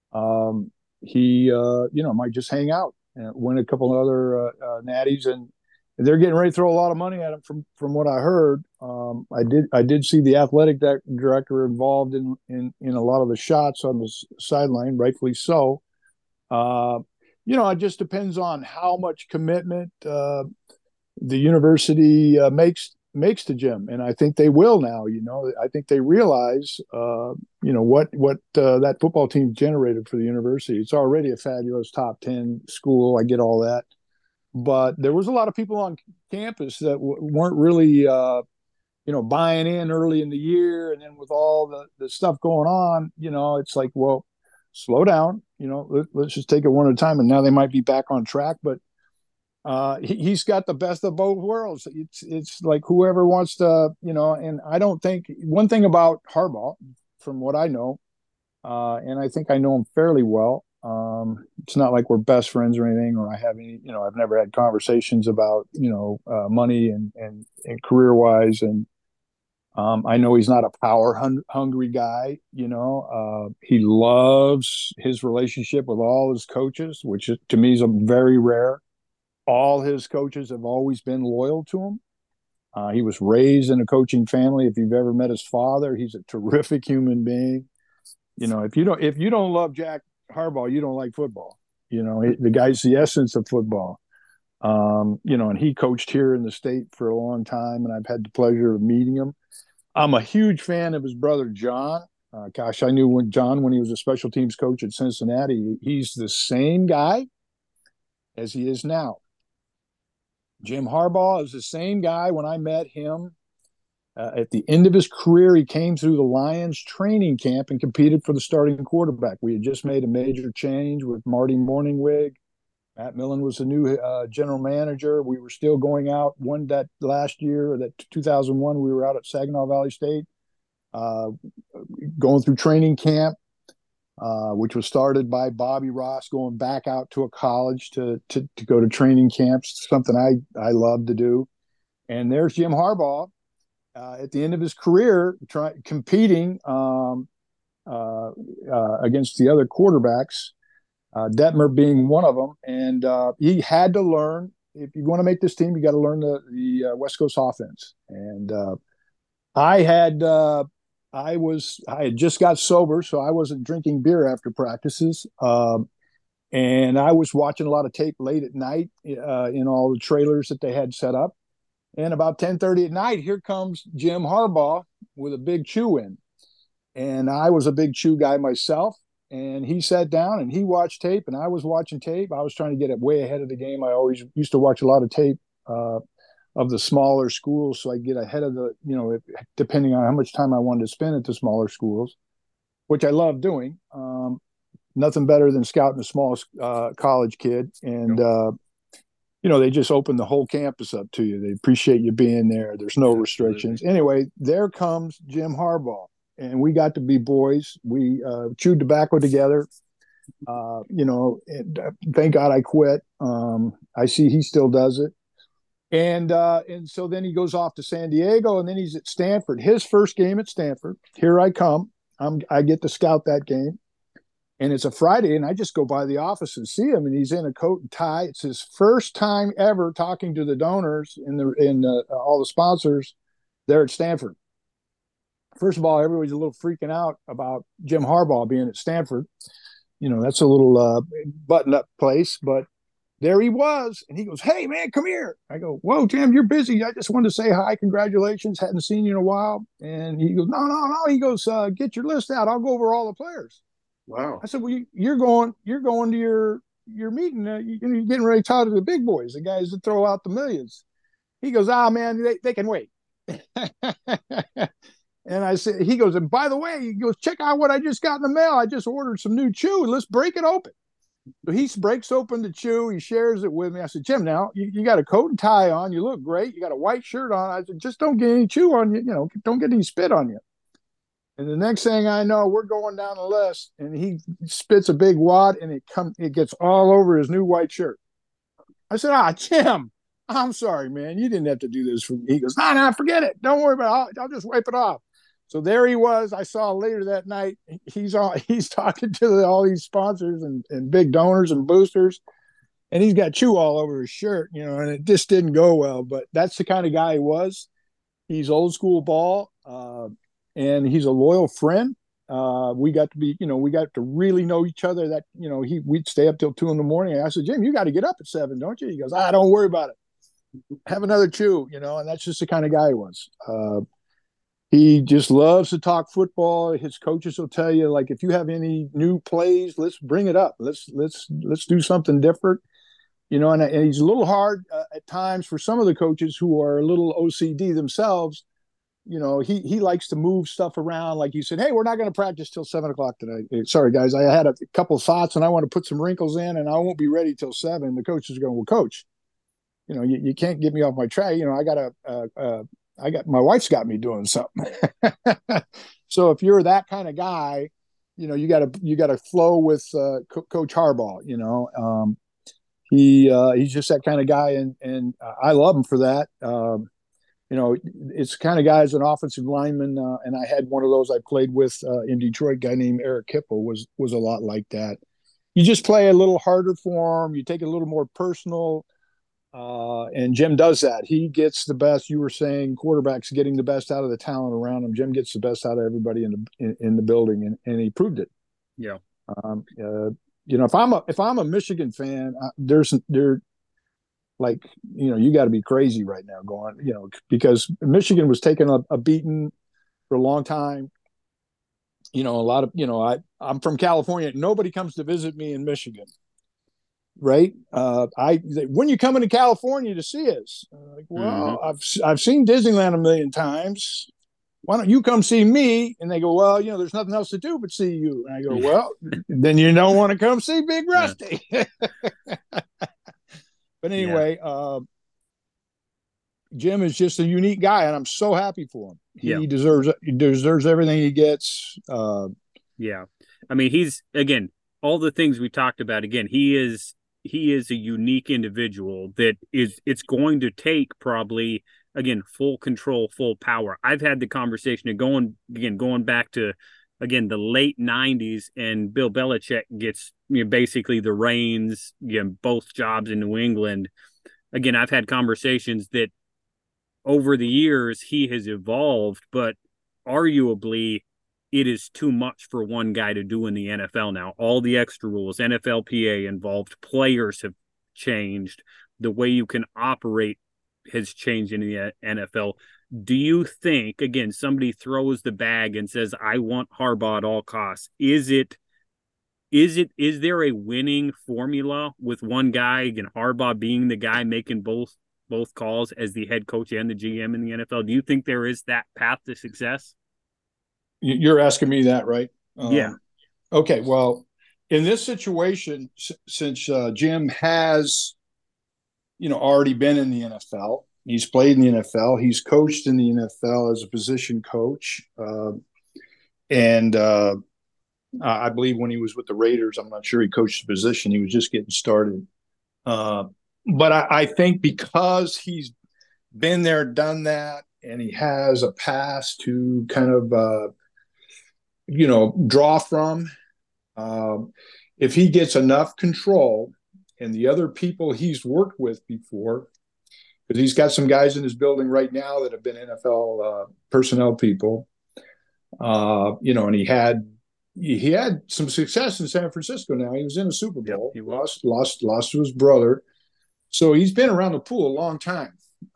[SPEAKER 2] he might just hang out and win a couple of other natties, and they're getting ready to throw a lot of money at him. From what I heard, I did see the athletic director involved in a lot of the shots on the sideline, rightfully so. It just depends on how much commitment the university makes to Jim, and I think they will now. I think they realize what that football team generated for the university. It's already a fabulous top 10 school. I get all that, but there was a lot of people on campus that weren't really buying in early in the year, and then with all the stuff going on, it's like, well, slow down, let's just take it one at a time. And now they might be back on track, but he's got the best of both worlds. It's like whoever wants to, and I don't think one thing about Harbaugh, from what I know, and I think I know him fairly well. It's not like we're best friends or anything, or I have any, I've never had conversations about, money and career wise. And I know he's not a power hungry guy. He loves his relationship with all his coaches, which to me is a very rare. All his coaches have always been loyal to him. He was raised in a coaching family. If you've ever met his father, he's a terrific human being. If you don't love Jack Harbaugh, you don't like football. The guy's the essence of football. And he coached here in the state for a long time, and I've had the pleasure of meeting him. I'm a huge fan of his brother John. I knew John when he was a special teams coach at Cincinnati. He's the same guy as he is now. Jim Harbaugh is the same guy. When I met him at the end of his career, he came through the Lions training camp and competed for the starting quarterback. We had just made a major change with Marty Morningwig. Matt Millen was the new general manager. We were still going out. One that last year, that 2001, we were out at Saginaw Valley State, going through training camp, which was started by Bobby Ross, going back out to a college to go to training camps, something I love to do. And there's Jim Harbaugh at the end of his career, competing against the other quarterbacks, Detmer being one of them. And he had to learn, if you want to make this team, you got to learn the West Coast offense. And I had just got sober, so I wasn't drinking beer after practices. And I was watching a lot of tape late at night in all the trailers that they had set up. And about 10:30 at night, here comes Jim Harbaugh with a big chew in. And I was a big chew guy myself. And he sat down and he watched tape, and I was watching tape. I was trying to get it way ahead of the game. I always used to watch a lot of tape of the smaller schools, so I get ahead of the, depending on how much time I wanted to spend at the smaller schools, which I love doing. Nothing better than scouting a small college kid. And, they just open the whole campus up to you. They appreciate you being there. There's no restrictions. Anyway, there comes Jim Harbaugh, and we got to be boys. We chewed tobacco together. And thank God I quit. I see he still does it. And so then he goes off to San Diego, and then he's at Stanford. His first game at Stanford. Here I come. I get to scout that game. And it's a Friday, and I just go by the office and see him, and he's in a coat and tie. It's his first time ever talking to the donors and all the sponsors there at Stanford. First of all, everybody's a little freaking out about Jim Harbaugh being at Stanford. That's a little button-up place, but there he was, and he goes, "Hey, man, come here." I go, "Whoa, Jim, you're busy. I just wanted to say hi, congratulations. Hadn't seen you in a while." And he goes, No. He goes, "Get your list out. I'll go over all the players."
[SPEAKER 3] Wow.
[SPEAKER 2] I said, "Well, you're going to your meeting. You're getting ready to talk to the big boys, the guys that throw out the millions." He goes, man, they can wait." And I said, he goes, "And by the way," he goes, "check out what I just got in the mail. I just ordered some new chew. Let's break it open." So he breaks open the chew. He shares it with me. I said, "Jim, now you got a coat and tie on. You look great. You got a white shirt on." I said, "Just don't get any chew on you. Don't get any spit on you." And the next thing I know, we're going down the list, and he spits a big wad, and it gets all over his new white shirt. I said, "Jim, I'm sorry, man. You didn't have to do this for me." He goes, No, forget it. Don't worry about it. I'll just wipe it off." So there he was. I saw later that night. He's talking to all these sponsors and big donors and boosters, and he's got chew all over his shirt, and it just didn't go well. But that's the kind of guy he was. He's old school ball, and he's a loyal friend. We got to really know each other. That we'd stay up till 2 a.m. I said, "Jim, you got to get up at 7, don't you?" He goes, "Don't worry about it. Have another chew," and that's just the kind of guy he was. He just loves to talk football. His coaches will tell you, like, if you have any new plays, let's bring it up. Let's do something different. And he's a little hard at times for some of the coaches who are a little OCD themselves. He likes to move stuff around. Like you said, "Hey, we're not going to practice till 7 o'clock tonight. Sorry, guys, I had a couple of thoughts and I want to put some wrinkles in, and I won't be ready till 7. The coach is going, "Well, coach, you can't get me off my track. My wife's got me doing something." So if you're that kind of guy, you got to flow with Coach Harbaugh. He's just that kind of guy, and I love him for that. It's the kind of guy as an offensive lineman, and I had one of those I played with in Detroit. A guy named Eric Kipple was a lot like that. You just play a little harder for him. You take it a little more personal. And Jim does that. He gets the best. You were saying quarterbacks getting the best out of the talent around him. Jim gets the best out of everybody in the building, and he proved it.
[SPEAKER 1] Yeah.
[SPEAKER 2] If I'm a Michigan fan, you got to be crazy right now going, because Michigan was taking a beating for a long time. A lot of, I'm from California. Nobody comes to visit me in Michigan. Right. When you coming to California to see us? I've seen Disneyland a million times. Why don't you come see me? And they go, "Well, there's nothing else to do but see you." And I go, "Well, then you don't want to come see Big Rusty." But anyway, Jim is just a unique guy, and I'm so happy for him. He deserves everything he gets.
[SPEAKER 1] Yeah. I mean, he's, again, all the things we talked about, again, he is a unique individual that it's going to take probably, again, full control, full power. I've had the conversation of going back to, again, the late 90s, and Bill Belichick gets basically the reins, both jobs in New England. Again, I've had conversations that over the years he has evolved, but arguably it is too much for one guy to do in the NFL now. All the extra rules, NFLPA involved, players have changed. The way you can operate has changed in the NFL. Do you think, again, somebody throws the bag and says, I want Harbaugh at all costs? Is there a winning formula with one guy, again, Harbaugh being the guy making both calls as the head coach and the GM in the NFL? Do you think there is that path to success?
[SPEAKER 2] You're asking me that, right?
[SPEAKER 1] Yeah.
[SPEAKER 2] Okay. Well, in this situation, since Jim has, already been in the NFL, he's played in the NFL, he's coached in the NFL as a position coach, and I believe when he was with the Raiders, I'm not sure he coached the position. He was just getting started. But I think because he's been there, done that, and he has a past to kind of, draw from, if he gets enough control and the other people he's worked with before, because he's got some guys in his building right now that have been NFL personnel people, and he had some success in San Francisco. Now he was in a Super Bowl.
[SPEAKER 1] He
[SPEAKER 2] lost to his brother. So he's been around the pool a long time.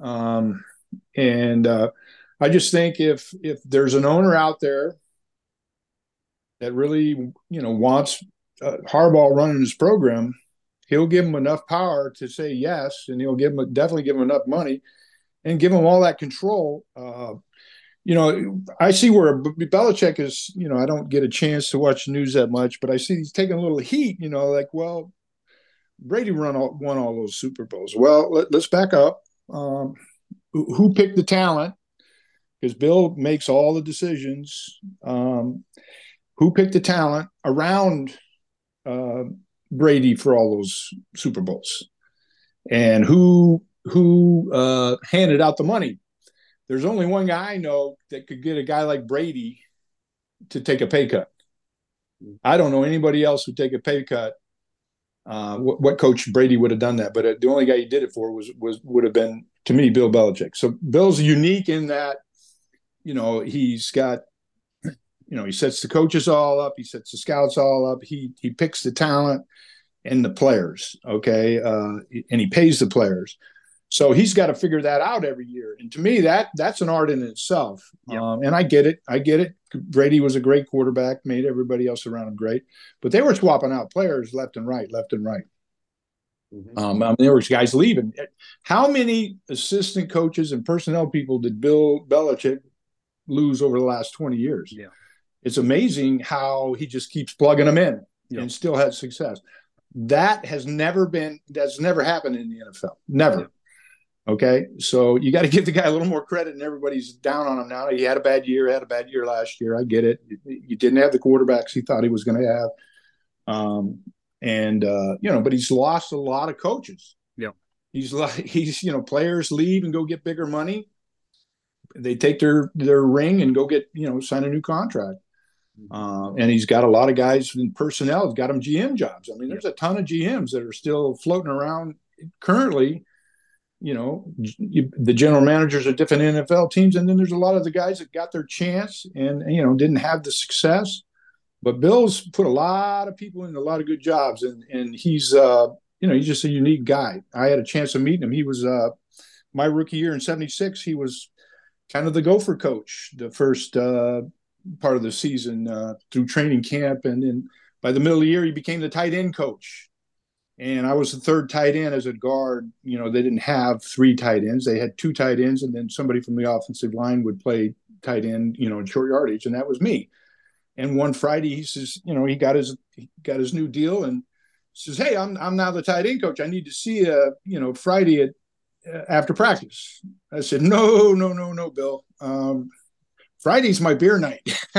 [SPEAKER 2] And I just think if there's an owner out there that really, wants Harbaugh running his program, he'll give him enough power to say yes, and he'll definitely give him enough money and give him all that control. I see where Belichick is, I don't get a chance to watch the news that much, but I see he's taking a little heat, well, Brady won all those Super Bowls. Well, let's back up. Who picked the talent? Because Bill makes all the decisions. Who picked the talent around Brady for all those Super Bowls? And who handed out the money? There's only one guy I know that could get a guy like Brady to take a pay cut. I don't know anybody else who'd take a pay cut. What coach Brady would have done that, but the only guy he did it for would have been, to me, Bill Belichick. So Bill's unique in that, he's got, he sets the coaches all up, he sets the scouts all up, he picks the talent and the players, okay, and he pays the players. So he's got to figure that out every year. And to me, that's an art in itself.
[SPEAKER 1] Yep.
[SPEAKER 2] And I get it. Brady was a great quarterback, made everybody else around him great. But they were swapping out players left and right. Mm-hmm. There was guys leaving. How many assistant coaches and personnel people did Bill Belichick lose over the last 20 years?
[SPEAKER 1] Yeah.
[SPEAKER 2] It's amazing how he just keeps plugging them in and still had success. That's never happened in the NFL. Never. Yeah. Okay, so you got to give the guy a little more credit, and everybody's down on him now. He had a bad year last year. I get it. You didn't have the quarterbacks he thought he was going to have, but he's lost a lot of coaches.
[SPEAKER 1] Yeah,
[SPEAKER 2] he's players leave and go get bigger money. They take their ring and go get sign a new contract. And he's got a lot of guys in personnel. He's got them GM jobs. I mean, there's a ton of GMs that are still floating around currently. The general managers of different NFL teams, and then there's a lot of the guys that got their chance and didn't have the success. But Bill's put a lot of people in a lot of good jobs, and he's he's just a unique guy. I had a chance of meeting him. He was my rookie year in '76. He was kind of the gopher coach the first part of the season through training camp, and then by the middle of the year he became the tight end coach. And I was the third tight end as a guard. They didn't have three tight ends. They had two tight ends, and then somebody from the offensive line would play tight end, in short yardage, and that was me. And one Friday, he says, he got his new deal, and Says, "Hey, I'm now the tight end coach. I need to see you Friday at after practice." I said, "No, no, no, no, Bill. Friday's my beer night,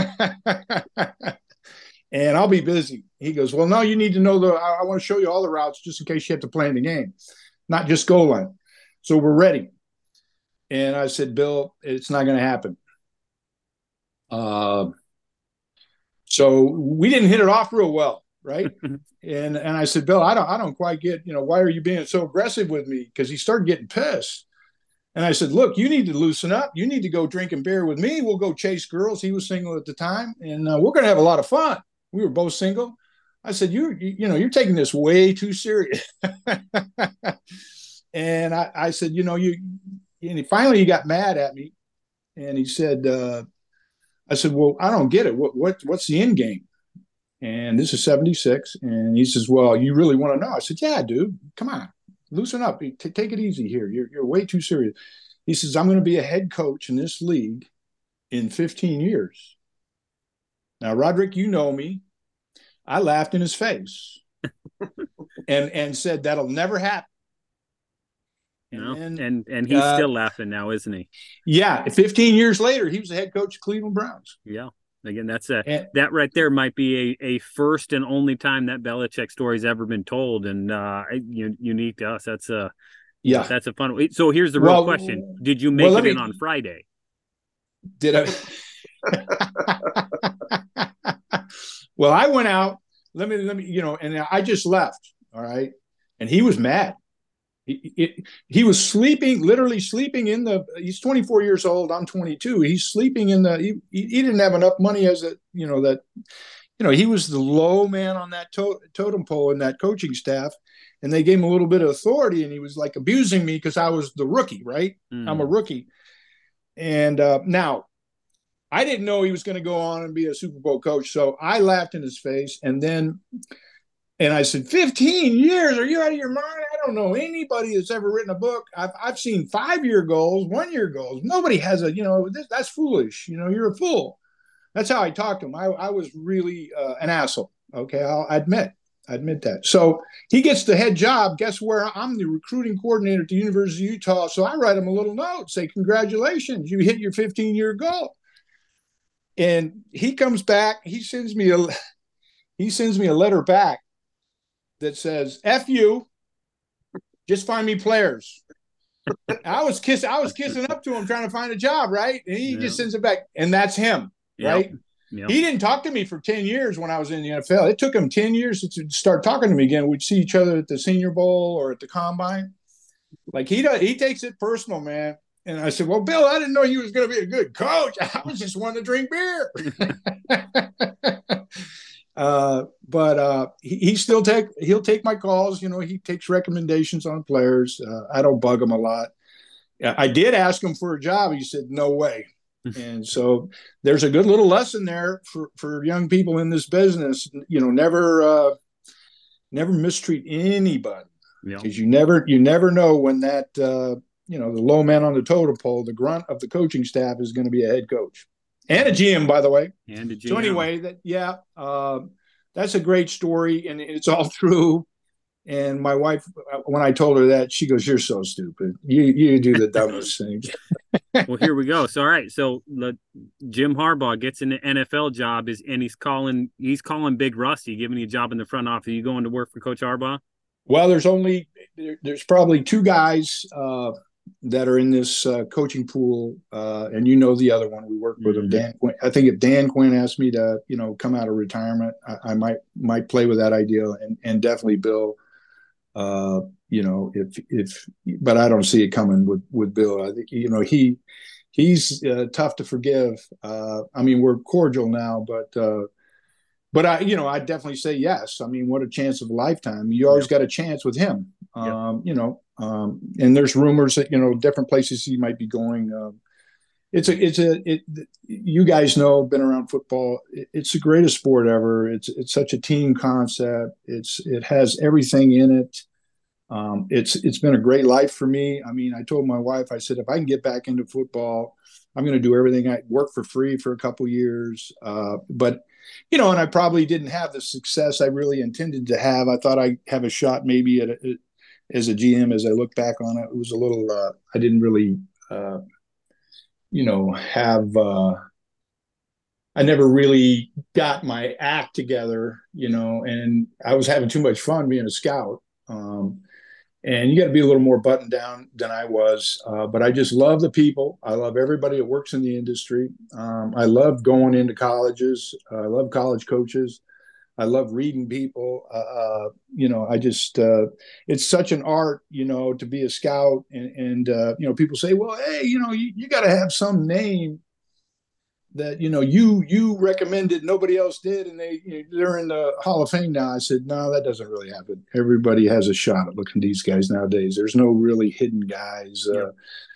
[SPEAKER 2] and I'll be busy." He goes, "Well, no, you need to know I want to show you all the routes just in case you have to play in the game, not just goal line. So we're ready." And I said, "Bill, it's not going to happen." So we didn't hit it off real well, right? and I said, "Bill, I don't quite get, why are you being so aggressive with me?" Because he started getting pissed. And I said, "Look, you need to loosen up. You need to go drinking beer with me. We'll go chase girls." He was single at the time, and we're going to have a lot of fun. We were both single. I said, you're taking this way too serious." And I said, and finally he got mad at me, and he said, I said, "Well, I don't get it. What's the end game?" And this is 76. And he says, "Well, you really want to know?" I said, "Yeah, dude, come on, loosen up. Take it easy here. You're way too serious." He says, "I'm going to be a head coach in this league in 15 years. Now, Roderick, you know me. I laughed in his face and said, "That'll never happen."
[SPEAKER 1] No, and he's still laughing now, isn't he?
[SPEAKER 2] Yeah, 15 years later, he was the head coach of Cleveland Browns.
[SPEAKER 1] Yeah. Again, that right there might be a first and only time that Belichick story's ever been told, and unique to us. That's a fun one. So here's the real question: did you make it in on Friday?
[SPEAKER 2] Did I? Well, I went out. Let me, and I just left. All right, and he was mad. He was sleeping, literally sleeping he's 24 years old. I'm 22. He's sleeping he didn't have enough money he was the low man on that totem pole in that coaching staff. And they gave him a little bit of authority, and he was like abusing me because I was the rookie, right? I'm a rookie. And now I didn't know he was going to go on and be a Super Bowl coach. So I laughed in his face. And I said, 15 years? Are you out of your mind? I don't know anybody that's ever written a book. I've seen 5-year goals, 1-year goals. Nobody has that's foolish. You're a fool. That's how I talked to him. I was really an asshole. Okay, I'll admit that. So he gets the head job. Guess where? I'm the recruiting coordinator at the University of Utah. So I write him a little note, say, "Congratulations, you hit your 15-year goal." And he comes back. He sends me a letter back that says, "F you, just find me players." I was kissing up to him trying to find a job, right? And he just sends it back. And that's him, right? Yep. He didn't talk to me for 10 years when I was in the NFL. It took him 10 years to start talking to me again. We'd see each other at the Senior Bowl or at the Combine. Like he takes it personal, man. And I said, "Well, Bill, I didn't know you was going to be a good coach. I was just wanting to drink beer." But he'll take my calls. He takes recommendations on players. I don't bug him a lot. I did ask him for a job. He said, "No way." And so there's a good little lesson there for young people in this business. Never mistreat anybody, because you never know when that the low man on the totem pole, the grunt of the coaching staff, is going to be a head coach. And a GM, by the way.
[SPEAKER 1] And a GM.
[SPEAKER 2] So anyway, that's a great story, and it's all true. And my wife, when I told her that, she goes, "You're so stupid. You do the dumbest thing."
[SPEAKER 1] Well, here we go. So all right, so Jim Harbaugh gets an NFL job, and he's calling Big Rusty, giving you a job in the front office. Are you going to work for Coach Harbaugh?
[SPEAKER 2] Well, there's probably 2 guys that are in this coaching pool, and the other one. We work with him, Dan Quinn. I think if Dan Quinn asked me to, come out of retirement, I might play with that idea, and definitely Bill. But I don't see it coming with Bill. I think he's tough to forgive. We're cordial now, but I definitely say yes. What a chance of a lifetime. You always got a chance with him. And there's rumors that different places he might be going. You guys know, been around football. It's the greatest sport ever. It's such a team concept. It has everything in it. It's been a great life for me. I told my wife, I said, if I can get back into football, I'm going to do everything. I work for free for a couple years. But and I probably didn't have the success I really intended to have. I thought I'd have a shot maybe as a GM. As I look back on it, it was a little, I didn't really, have, I never really got my act together, and I was having too much fun being a scout. And you got to be a little more buttoned down than I was. But I just love the people. I love everybody that works in the industry. I love going into colleges. I love college coaches. I love reading people. I just, it's such an art, to be a scout. And people say, well, hey, you got to have some name that you recommended, nobody else did, and they're in the Hall of Fame now. I said, no, that doesn't really happen. Everybody has a shot at looking at these guys nowadays. There's no really hidden guys. Yeah.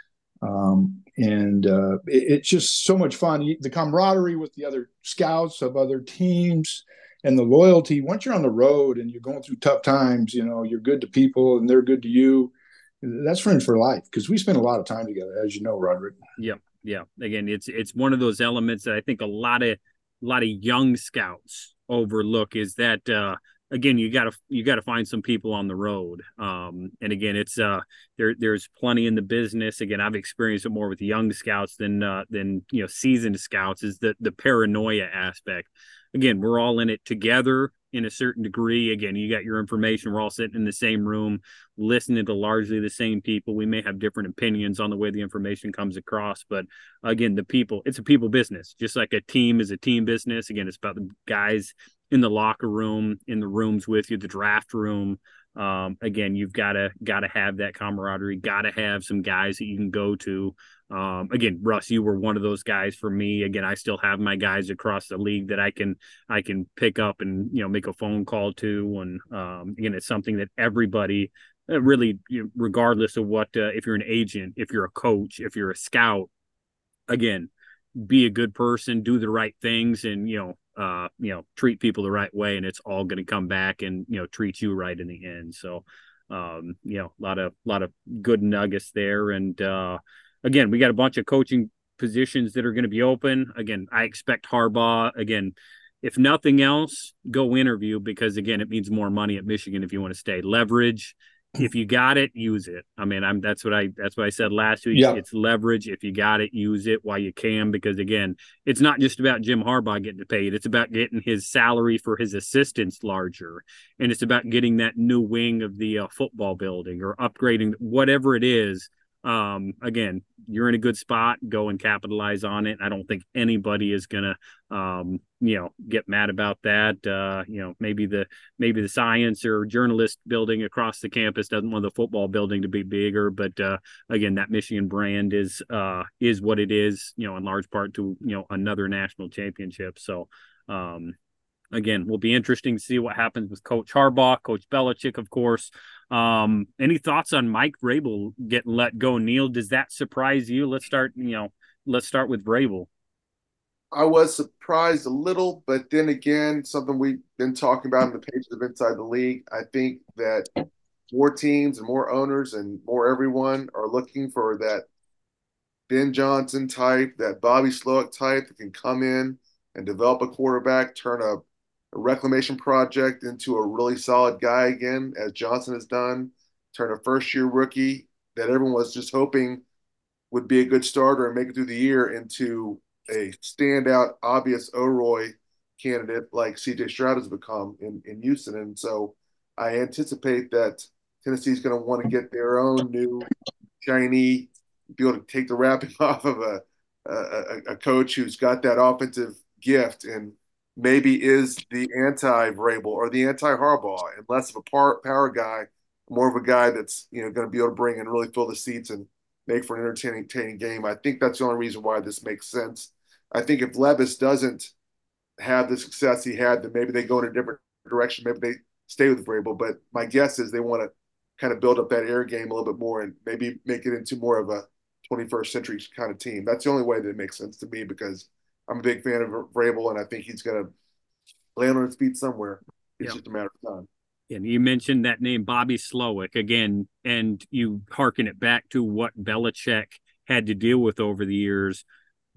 [SPEAKER 2] It's just so much fun. The camaraderie with the other scouts of other teams and the loyalty. Once you're on the road and you're going through tough times, you're good to people and they're good to you. That's friends for life, because we spend a lot of time together, as you know, Roderick.
[SPEAKER 1] Yep. Yeah. Again, it's one of those elements that I think a lot of young scouts overlook, is that again, you gotta find some people on the road. And again, it's there's plenty in the business. Again, I've experienced it more with young scouts than seasoned scouts, is the paranoia aspect. Again, we're all in it together in a certain degree. Again, you got your information. We're all sitting in the same room, listening to largely the same people. We may have different opinions on the way the information comes across, but again, it's a people business, just like a team is a team business. Again, it's about the guys in the locker room, in the rooms with you, the draft room. Again, you've got to have that camaraderie, got to have some guys that you can go to. Again, Russ, you were one of those guys for me. Again, I still have my guys across the league that I can pick up and, make a phone call to. And again, it's something that everybody really, regardless of what, if you're an agent, if you're a coach, if you're a scout, again, be a good person, do the right things, and, treat people the right way, and it's all going to come back and, treat you right in the end. So, a lot of good nuggets there. And, again, we got a bunch of coaching positions that are going to be open. Again, I expect Harbaugh, again, if nothing else, go interview, because again, it means more money at Michigan if you want to stay. Leverage. If you got it, use it. I mean, that's what I said last week. Yeah. It's leverage. If you got it, use it while you can, because again, it's not just about Jim Harbaugh getting paid. It's about getting his salary for his assistants larger, and it's about getting that new wing of the football building, or upgrading, whatever it is. Again, you're in a good spot. Go and capitalize on it. I don't think anybody is gonna get mad about that. Maybe the science or journalist building across the campus doesn't want the football building to be bigger, but again, that Michigan brand is what it is, in large part to another national championship. So again, will be interesting to see what happens with Coach Harbaugh, Coach Belichick, of course. Any thoughts on Mike Vrabel getting let go, Neil? Does that surprise you? Let's start with Vrabel.
[SPEAKER 3] I was surprised a little, but then again, something we've been talking about in the pages of Inside the League, I think that more teams and more owners and more everyone are looking for that Ben Johnson type, that Bobby Slowick type that can come in and develop a quarterback, turn a reclamation project into a really solid guy again, as Johnson has done, turn a first-year rookie that everyone was just hoping would be a good starter and make it through the year into a standout, obvious O'Roy candidate like C.J. Stroud has become in Houston. And so I anticipate that Tennessee's going to want to get their own new shiny, be able to take the wrapping off of a coach who's got that offensive gift and maybe is the anti-Vrabel or the anti-Harbaugh, and less of a power guy, more of a guy that's going to be able to bring and really fill the seats and make for an entertaining game. I think that's the only reason why this makes sense. I think if Levis doesn't have the success he had, then maybe they go in a different direction. Maybe they stay with Vrabel. But my guess is they want to kind of build up that air game a little bit more and maybe make it into more of a 21st century kind of team. That's the only way that it makes sense to me, because I'm a big fan of Vrabel, and I think he's going to land on his feet somewhere. It's just a matter of time.
[SPEAKER 1] And you mentioned that name, Bobby Slowick, again, and you hearken it back to what Belichick had to deal with over the years.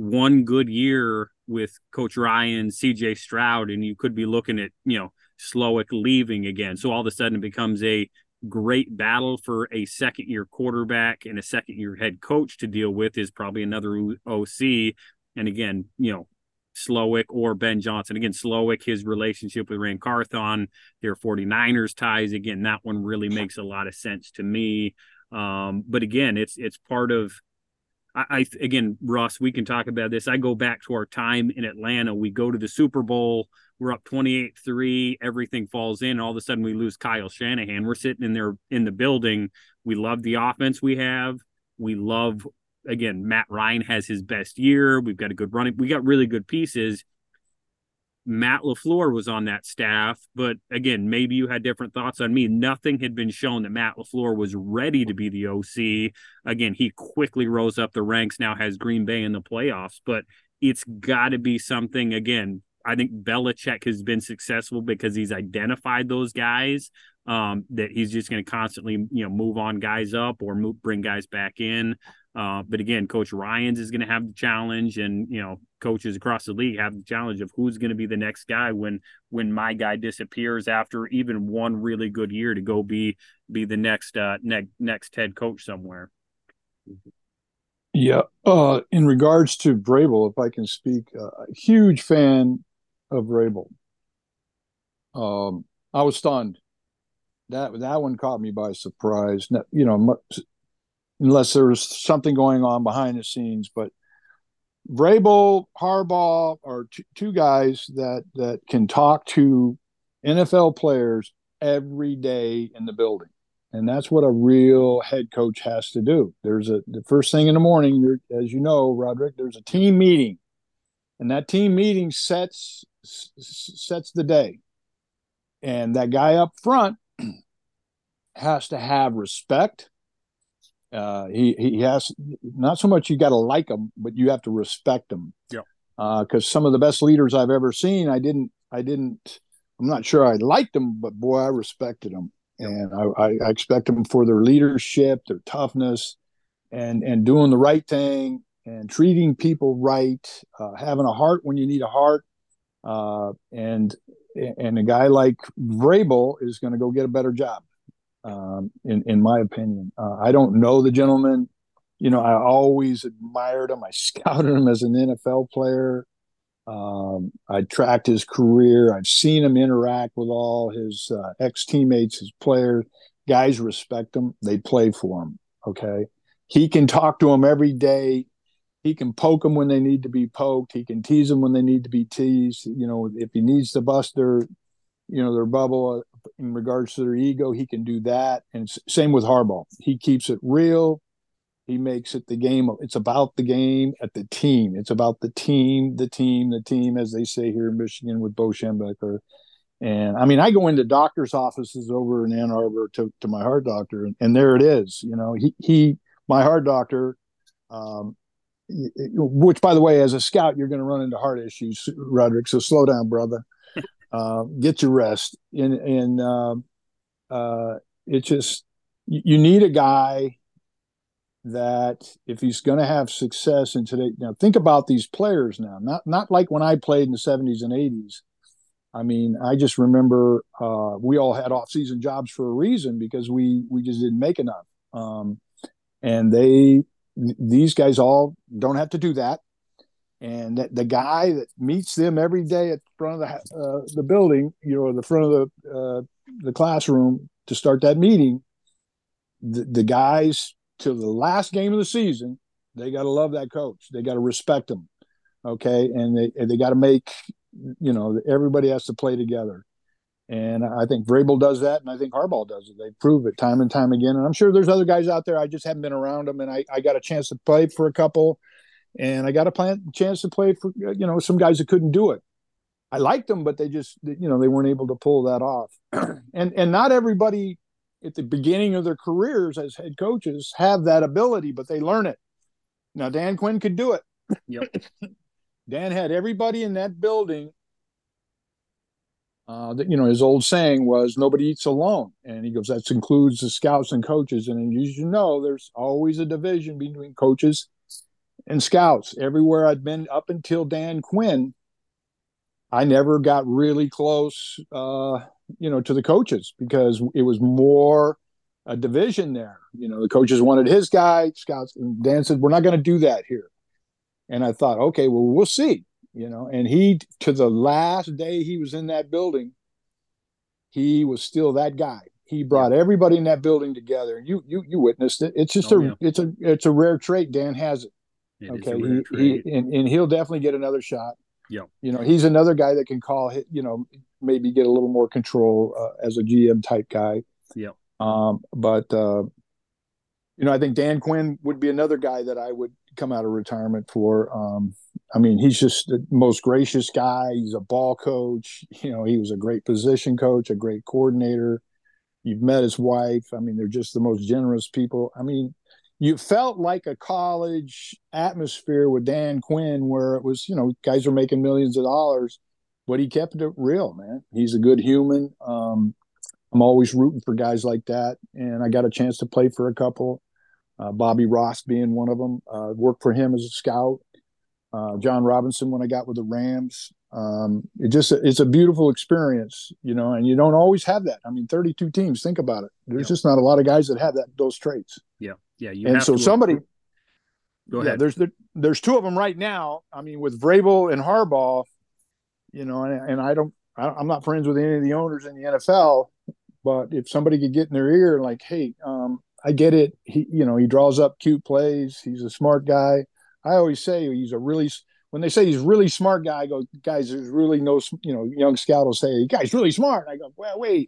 [SPEAKER 1] one good year with Coach Ryan, CJ Stroud, and you could be looking at, Slowick leaving again. So all of a sudden it becomes a great battle for a second-year quarterback and a second-year head coach to deal with is probably another OC. And again, Slowick or Ben Johnson. Again, Slowick, his relationship with Ran Carthon, their 49ers ties. Again, that one really makes a lot of sense to me. But again, it's part of, again, Russ, we can talk about this. I go back to our time in Atlanta. We go to the Super Bowl. We're up 28-3. Everything falls in. All of a sudden, we lose Kyle Shanahan. We're sitting in there in the building. We love the offense we have. We love, again, Matt Ryan has his best year. We've got a good running. We got really good pieces. Matt LaFleur was on that staff, but again, maybe you had different thoughts on me. Nothing had been shown that Matt LaFleur was ready to be the OC. Again, he quickly rose up the ranks, now has Green Bay in the playoffs, but it's got to be something. Again, I think Belichick has been successful because he's identified those guys, that he's just going to constantly, move on guys up or bring guys back in. But again, Coach Ryans is going to have the challenge, and coaches across the league have the challenge of who's going to be the next guy when my guy disappears after even one really good year to go be the next head coach somewhere.
[SPEAKER 2] Yeah. In regards to Vrabel, if I can speak, a huge fan of Vrabel. I was stunned. That one caught me by surprise. Unless there was something going on behind the scenes, but Vrabel, Harbaugh are two guys that can talk to NFL players every day in the building. And that's what a real head coach has to do. The first thing in the morning, as you know, Roderick, there's a team meeting, and that team meeting sets the day. And that guy up front has to have respect. He has, not so much you got to like him, but you have to respect him.
[SPEAKER 1] Yeah.
[SPEAKER 2] Because some of the best leaders I've ever seen, I'm not sure I liked them, but boy, I respected them. Yep. And I expect them for their leadership, their toughness, and doing the right thing and treating people right, having a heart when you need a heart. And a guy like Vrabel is going to go get a better job. In my opinion, I don't know the gentleman. I always admired him. I scouted him as an NFL player. I tracked his career. I've seen him interact with all his ex-teammates, his players. Guys respect him. They play for him. Okay. He can talk to them every day. He can poke them when they need to be poked. He can tease them when they need to be teased. If he needs to bust their bubble in regards to their ego, he can do that. And same with Harbaugh. He keeps it real. He makes it the game. It's about the game at the team. It's about the team, as they say here in Michigan with Bo Schembechler. And I mean, I go into doctor's offices over in Ann Arbor to my heart doctor, and there it is. My heart doctor, which, by the way, as a scout, you're going to run into heart issues, Roderick. So slow down, brother. Get your rest. And it's just, you need a guy that if he's going to have success in today. Now, think about these players now, not like when I played in the 70s and 80s. I mean, I just remember we all had off-season jobs for a reason because we just didn't make enough. And these guys all don't have to do that. And the guy that meets them every day at the front of the building, the front of the classroom to start that meeting, the guys till the last game of the season, they got to love that coach. They got to respect him. Okay. And they got to make, everybody has to play together. And I think Vrabel does that, and I think Harbaugh does it. They prove it time and time again. And I'm sure there's other guys out there. I just haven't been around them, and I got a chance to play for a couple, and I got a chance to play for some guys that couldn't do it. I liked them, but they just they weren't able to pull that off. and not everybody at the beginning of their careers as head coaches have that ability, but they learn it. Now Dan Quinn could do it.
[SPEAKER 1] Yep.
[SPEAKER 2] Dan had everybody in that building. His old saying was nobody eats alone. And he goes, that includes the scouts and coaches. And as you know, there's always a division between coaches and scouts everywhere I'd been up until Dan Quinn. I never got really close, to the coaches because it was more a division there. The coaches wanted his guy, scouts, and Dan said, "We're not going to do that here." And I thought, okay, well, we'll see. And he, to the last day he was in that building, he was still that guy. He brought everybody in that building together. You witnessed it. It's just it's a rare trait. Dan has it. Okay, and he'll definitely get another shot.
[SPEAKER 1] Yeah,
[SPEAKER 2] he's another guy that can call. Maybe get a little more control as a GM type guy.
[SPEAKER 1] Yeah.
[SPEAKER 2] But I think Dan Quinn would be another guy that I would come out of retirement for. He's just the most gracious guy. He's a ball coach. He was a great position coach, a great coordinator. You've met his wife. They're just the most generous people. You felt like a college atmosphere with Dan Quinn where it was, guys are making millions of dollars, but he kept it real, man. He's a good human. I'm always rooting for guys like that. And I got a chance to play for a couple, Bobby Ross being one of them, worked for him as a scout. John Robinson when I got with the Rams. It's a beautiful experience, and you don't always have that. 32 teams, think about it. There's just not a lot of guys that have those traits.
[SPEAKER 1] Yeah.
[SPEAKER 2] Go ahead. There's two of them right now. With Vrabel and Harbaugh, and I'm not friends with any of the owners in the NFL, but if somebody could get in their ear like, hey, I get it. He draws up cute plays. He's a smart guy. I always say when they say he's a really smart guy, I go, guys, there's really no, young scout will say, guy's really smart. I go, well, wait,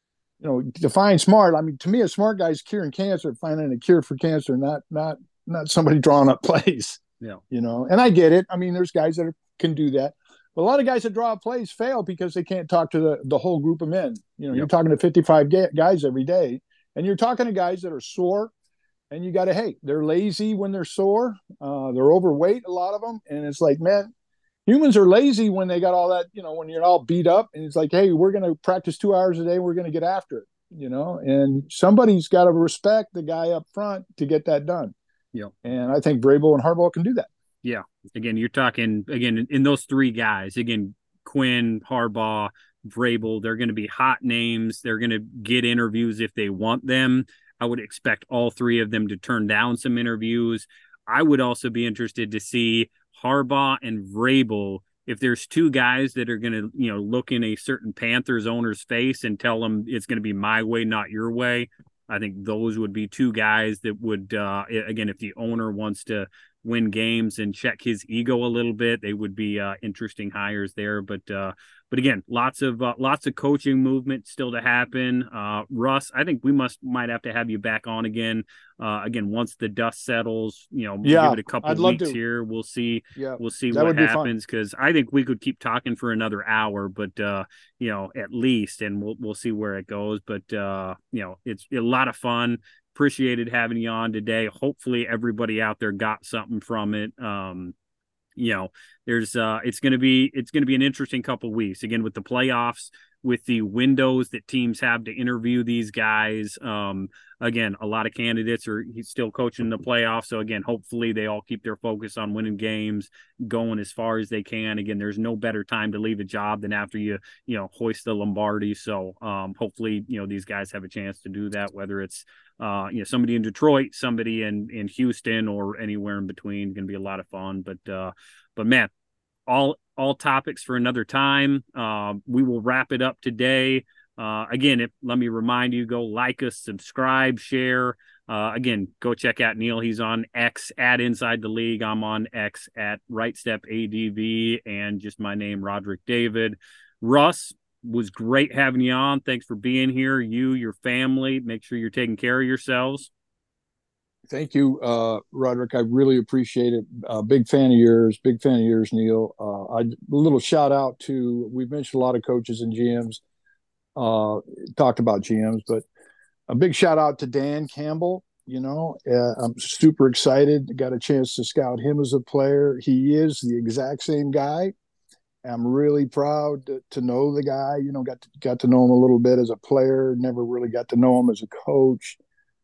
[SPEAKER 2] define smart. To me, a smart guy is curing cancer, finding a cure for cancer, not somebody drawing up plays.
[SPEAKER 1] Yeah.
[SPEAKER 2] And I get it. There's guys that can do that. But a lot of guys that draw up plays fail because they can't talk to the whole group of men. You're talking to 55 guys every day, and you're talking to guys that are sore. And you got to, they're lazy when they're sore. They're overweight, a lot of them. And it's like, man, humans are lazy when they got all that, when you're all beat up. And it's like, hey, we're going to practice 2 hours a day. We're going to get after it, and somebody's got to respect the guy up front to get that done.
[SPEAKER 1] Yeah.
[SPEAKER 2] And I think Vrabel and Harbaugh can do that.
[SPEAKER 1] Yeah. Again, you're talking, in those three guys, Quinn, Harbaugh, Vrabel, they're going to be hot names. They're going to get interviews if they want them. I would expect all three of them to turn down some interviews. I would also be interested to see Harbaugh and Vrabel, if there's two guys that are going to, look in a certain Panthers owner's face and tell them it's going to be my way, not your way. I think those would be two guys that would, again, if the owner wants to win games and check his ego a little bit, they would be interesting hires there. But again, lots of coaching movement still to happen. Russ, I think we might have to have you back on again. Again, once the dust settles, give it a couple weeks here. We'll see. Yeah, we'll see what happens, because I think we could keep talking for another hour, but at least, and we'll see where it goes. But it's a lot of fun. Appreciated having you on today. Hopefully everybody out there got something from it. It's going to be an interesting couple of weeks, again, with the playoffs, with the windows that teams have to interview these guys. Again, a lot of candidates he's still coaching the playoffs. So again, hopefully they all keep their focus on winning games, going as far as they can. Again, there's no better time to leave a job than after you hoist the Lombardi. So hopefully, these guys have a chance to do that, whether it's, somebody in Detroit, somebody in Houston, or anywhere in between. Going to be a lot of fun, but man, all topics for another time. We will wrap it up today. Again, let me remind you, go like us, subscribe, share. Again, go check out Neil. He's on X at Inside the League. I'm on X at RightStepADV, and just my name, Roderick David. Russ, was great having you on. Thanks for being here. You, your family, make sure you're taking care of yourselves.
[SPEAKER 2] Thank you, Roderick. I really appreciate it. Big fan of yours, Neil. A little shout out to, we've mentioned a lot of coaches and GMs, talked about GMs, but a big shout out to Dan Campbell. I'm super excited. Got a chance to scout him as a player. He is the exact same guy. I'm really proud to know the guy. Got to know him a little bit as a player. Never really got to know him as a coach.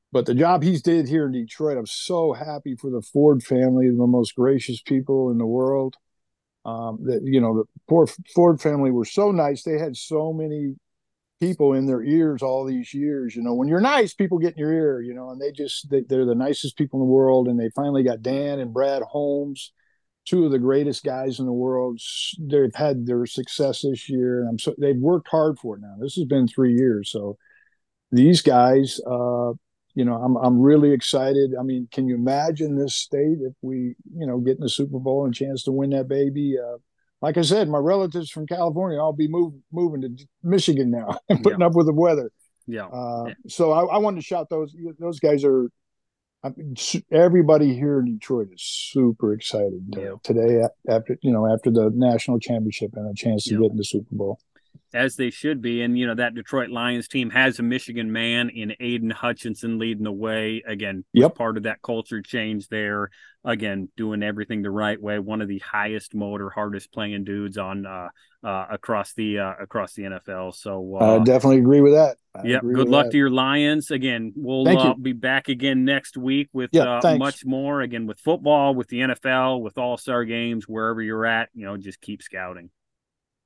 [SPEAKER 2] But the job he's did here in Detroit, I'm so happy for the Ford family, the most gracious people in the world. That the poor Ford family were so nice. They had so many people in their ears all these years. When you're nice, people get in your ear. And they're the nicest people in the world. And they finally got Dan and Brad Holmes, two of the greatest guys in the world. They've had their success this year, and they've worked hard for it now. This has been 3 years, so these guys, I'm really excited. I mean, can you imagine this state if we, get in the Super Bowl and chance to win that baby? Like I said, my relatives from California, I'll be moving to Michigan now and putting up with the weather.
[SPEAKER 1] Yeah.
[SPEAKER 2] So I wanted to shout those guys are. Everybody here in Detroit is super excited today after the national championship and a chance to get in the Super Bowl.
[SPEAKER 1] As they should be. And, that Detroit Lions team has a Michigan man in Aiden Hutchinson leading the way. Again, part of that culture change there. Again, doing everything the right way. One of the highest motor, hardest playing dudes on across the NFL. So
[SPEAKER 2] I definitely agree with that.
[SPEAKER 1] Good luck to your Lions. Again, we'll be back again next week with much more. Again, with football, with the NFL, with All-Star games, wherever you're at, just keep scouting.